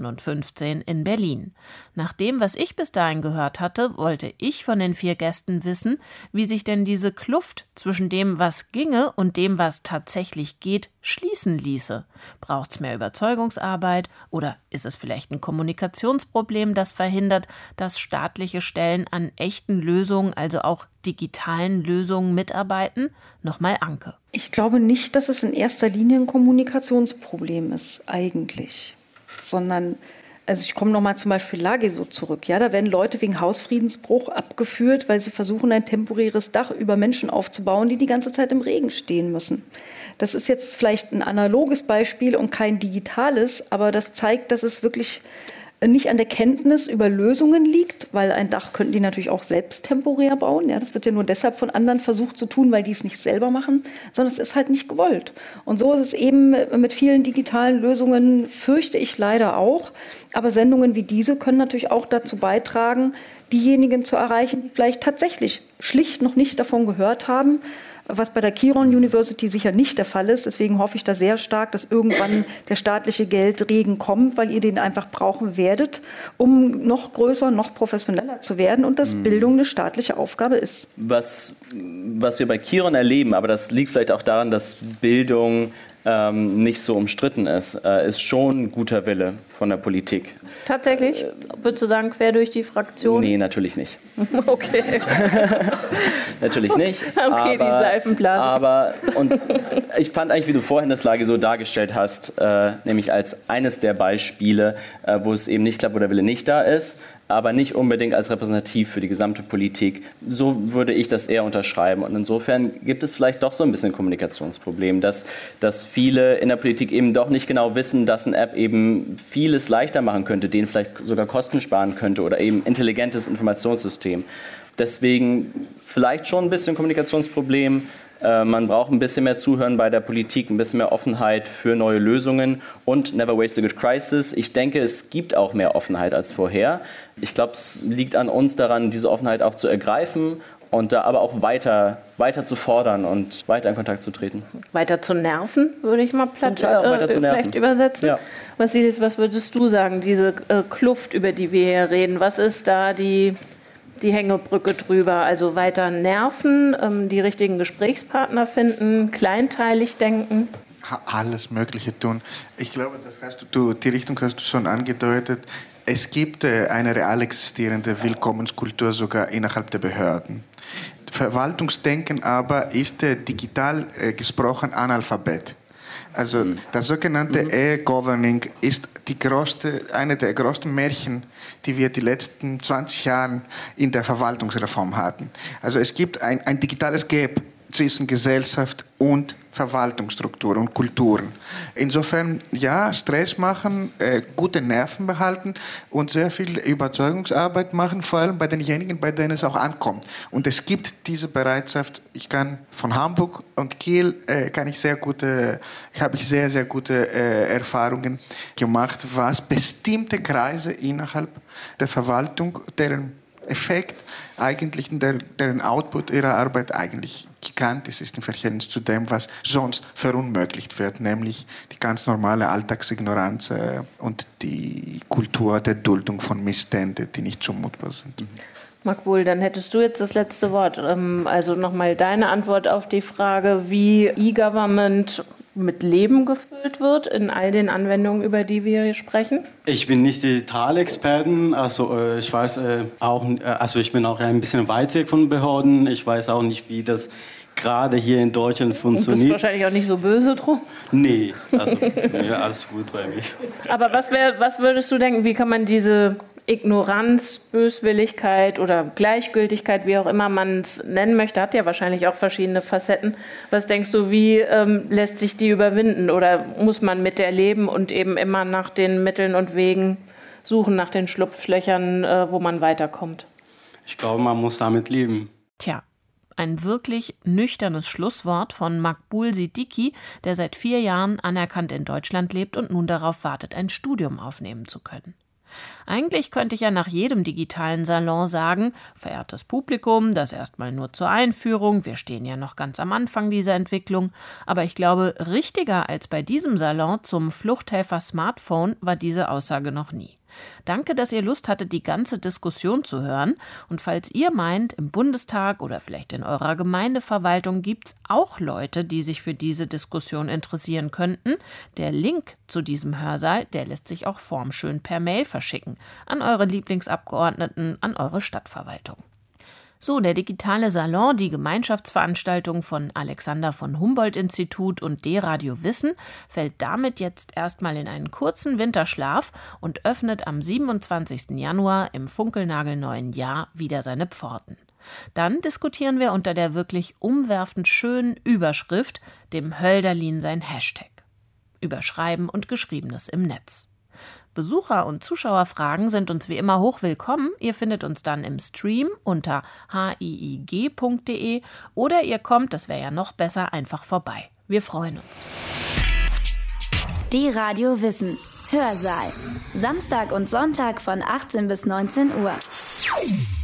2015 in Berlin. Nach dem, was ich bis dahin gehört hatte, wollte ich von den 4 Gästen wissen, wie sich denn diese Kluft zwischen dem, was ginge und dem, was tatsächlich geht, schließen ließe. Braucht es mehr Überzeugungsarbeit oder ist es vielleicht ein Kommunikationsproblem, das verhindert, dass staatliche Stellen an echten Lösungen, also auch digitalen Lösungen mitarbeiten? Nochmal Anke. Ich glaube nicht, dass es in erster Linie ein Kommunikationsproblem ist eigentlich, sondern also ich komme nochmal zum Beispiel Lageso zurück. Ja, da werden Leute wegen Hausfriedensbruch abgeführt, weil sie versuchen, ein temporäres Dach über Menschen aufzubauen, die ganze Zeit im Regen stehen müssen. Das ist jetzt vielleicht ein analoges Beispiel und kein digitales, aber das zeigt, dass es wirklich nicht an der Kenntnis über Lösungen liegt, weil ein Dach könnten die natürlich auch selbst temporär bauen. Ja, das wird ja nur deshalb von anderen versucht zu tun, weil die es nicht selber machen, sondern es ist halt nicht gewollt. Und so ist es eben mit vielen digitalen Lösungen, fürchte ich leider auch. Aber Sendungen wie diese können natürlich auch dazu beitragen, diejenigen zu erreichen, die vielleicht tatsächlich schlicht noch nicht davon gehört haben, was bei der Kiron University sicher nicht der Fall ist. Deswegen hoffe ich da sehr stark, dass irgendwann der staatliche Geldregen kommt, weil ihr den einfach brauchen werdet, um noch größer, noch professioneller zu werden und dass Bildung eine staatliche Aufgabe ist. Was wir bei Kiron erleben, aber das liegt vielleicht auch daran, dass Bildung nicht so umstritten ist schon guter Wille von der Politik. Tatsächlich? Würdest du sagen, quer durch die Fraktion? Nee, natürlich nicht. Okay. Natürlich nicht. Okay, die Seifenblase. Und ich fand eigentlich, wie du vorhin das Lage so dargestellt hast, nämlich als eines der Beispiele, wo es eben nicht klappt, wo der Wille nicht da ist, aber nicht unbedingt als repräsentativ für die gesamte Politik. So würde ich das eher unterschreiben. Und insofern gibt es vielleicht doch so ein bisschen ein Kommunikationsproblem, dass viele in der Politik eben doch nicht genau wissen, dass eine App eben vieles leichter machen könnte, denen vielleicht sogar Kosten sparen könnte oder eben intelligentes Informationssystem. Deswegen vielleicht schon ein bisschen Kommunikationsproblem. Man braucht ein bisschen mehr Zuhören bei der Politik, ein bisschen mehr Offenheit für neue Lösungen und Never Waste a Good Crisis. Ich denke, es gibt auch mehr Offenheit als vorher. Ich glaube, es liegt an uns daran, diese Offenheit auch zu ergreifen und da aber auch weiter zu fordern und weiter in Kontakt zu treten. Weiter zu nerven, würde ich mal vielleicht übersetzen. Ja. Vasilis, was würdest du sagen, diese Kluft, über die wir hier reden, was ist da die Hängebrücke drüber? Also weiter nerven, die richtigen Gesprächspartner finden, kleinteilig denken? Alles Mögliche tun. Ich glaube, die Richtung hast du schon angedeutet. Es gibt eine real existierende Willkommenskultur sogar innerhalb der Behörden. Verwaltungsdenken aber ist digital gesprochen Analphabet. Also das sogenannte E-Governing ist eine der größten Märchen, die wir die letzten 20 Jahre in der Verwaltungsreform hatten. Also es gibt ein digitales Gap zwischen Gesellschaft und Verwaltungsstruktur und Kulturen. Insofern, ja, Stress machen, gute Nerven behalten und sehr viel Überzeugungsarbeit machen, vor allem bei denjenigen, bei denen es auch ankommt. Und es gibt diese Bereitschaft. Ich kann von Hamburg und Kiel habe ich sehr, sehr gute Erfahrungen gemacht, was bestimmte Kreise innerhalb der Verwaltung, deren Effekt eigentlich, deren Output ihrer Arbeit eigentlich gigantisch ist im Verhältnis zu dem, was sonst verunmöglicht wird, nämlich die ganz normale Alltagsignoranz und die Kultur der Duldung von Missständen, die nicht zumutbar sind. Maqbul, dann hättest du jetzt das letzte Wort. Also nochmal deine Antwort auf die Frage, wie E-Government mit Leben gefüllt wird in all den Anwendungen, über die wir hier sprechen? Ich bin nicht Digitalexperten, also ich weiß auch, also ich bin auch ein bisschen weit weg von Behörden. Ich weiß auch nicht, wie das gerade hier in Deutschland funktioniert. Du bist wahrscheinlich auch nicht so böse drum? Nee, also alles gut bei mir. Aber was würdest du denken, wie kann man diese Ignoranz, Böswilligkeit oder Gleichgültigkeit, wie auch immer man es nennen möchte, hat ja wahrscheinlich auch verschiedene Facetten. Was denkst du, wie lässt sich die überwinden? Oder muss man mit der leben und eben immer nach den Mitteln und Wegen suchen, nach den Schlupflöchern, wo man weiterkommt? Ich glaube, man muss damit leben. Tja. Ein wirklich nüchternes Schlusswort von Maqbul Siddiqui, der seit 4 Jahren anerkannt in Deutschland lebt und nun darauf wartet, ein Studium aufnehmen zu können. Eigentlich könnte ich ja nach jedem digitalen Salon sagen, verehrtes Publikum, das erstmal nur zur Einführung, wir stehen ja noch ganz am Anfang dieser Entwicklung, aber ich glaube, richtiger als bei diesem Salon zum Fluchthelfer Smartphone war diese Aussage noch nie. Danke, dass ihr Lust hattet, die ganze Diskussion zu hören. Und falls ihr meint, im Bundestag oder vielleicht in eurer Gemeindeverwaltung gibt's auch Leute, die sich für diese Diskussion interessieren könnten, der Link zu diesem Hörsaal, der lässt sich auch formschön per Mail verschicken. An eure Lieblingsabgeordneten, an eure Stadtverwaltung. So, der digitale Salon, die Gemeinschaftsveranstaltung von Alexander von Humboldt-Institut und D-Radio Wissen, fällt damit jetzt erstmal in einen kurzen Winterschlaf und öffnet am 27. Januar im funkelnagelneuen Jahr wieder seine Pforten. Dann diskutieren wir unter der wirklich umwerfend schönen Überschrift, dem Hölderlin sein Hashtag. Über Schreiben und Geschriebenes im Netz. Besucher- und Zuschauerfragen sind uns wie immer hochwillkommen. Ihr findet uns dann im Stream unter hiig.de oder ihr kommt, das wäre ja noch besser, einfach vorbei. Wir freuen uns. D-Radio Wissen. Hörsaal. Samstag und Sonntag von 18 bis 19 Uhr.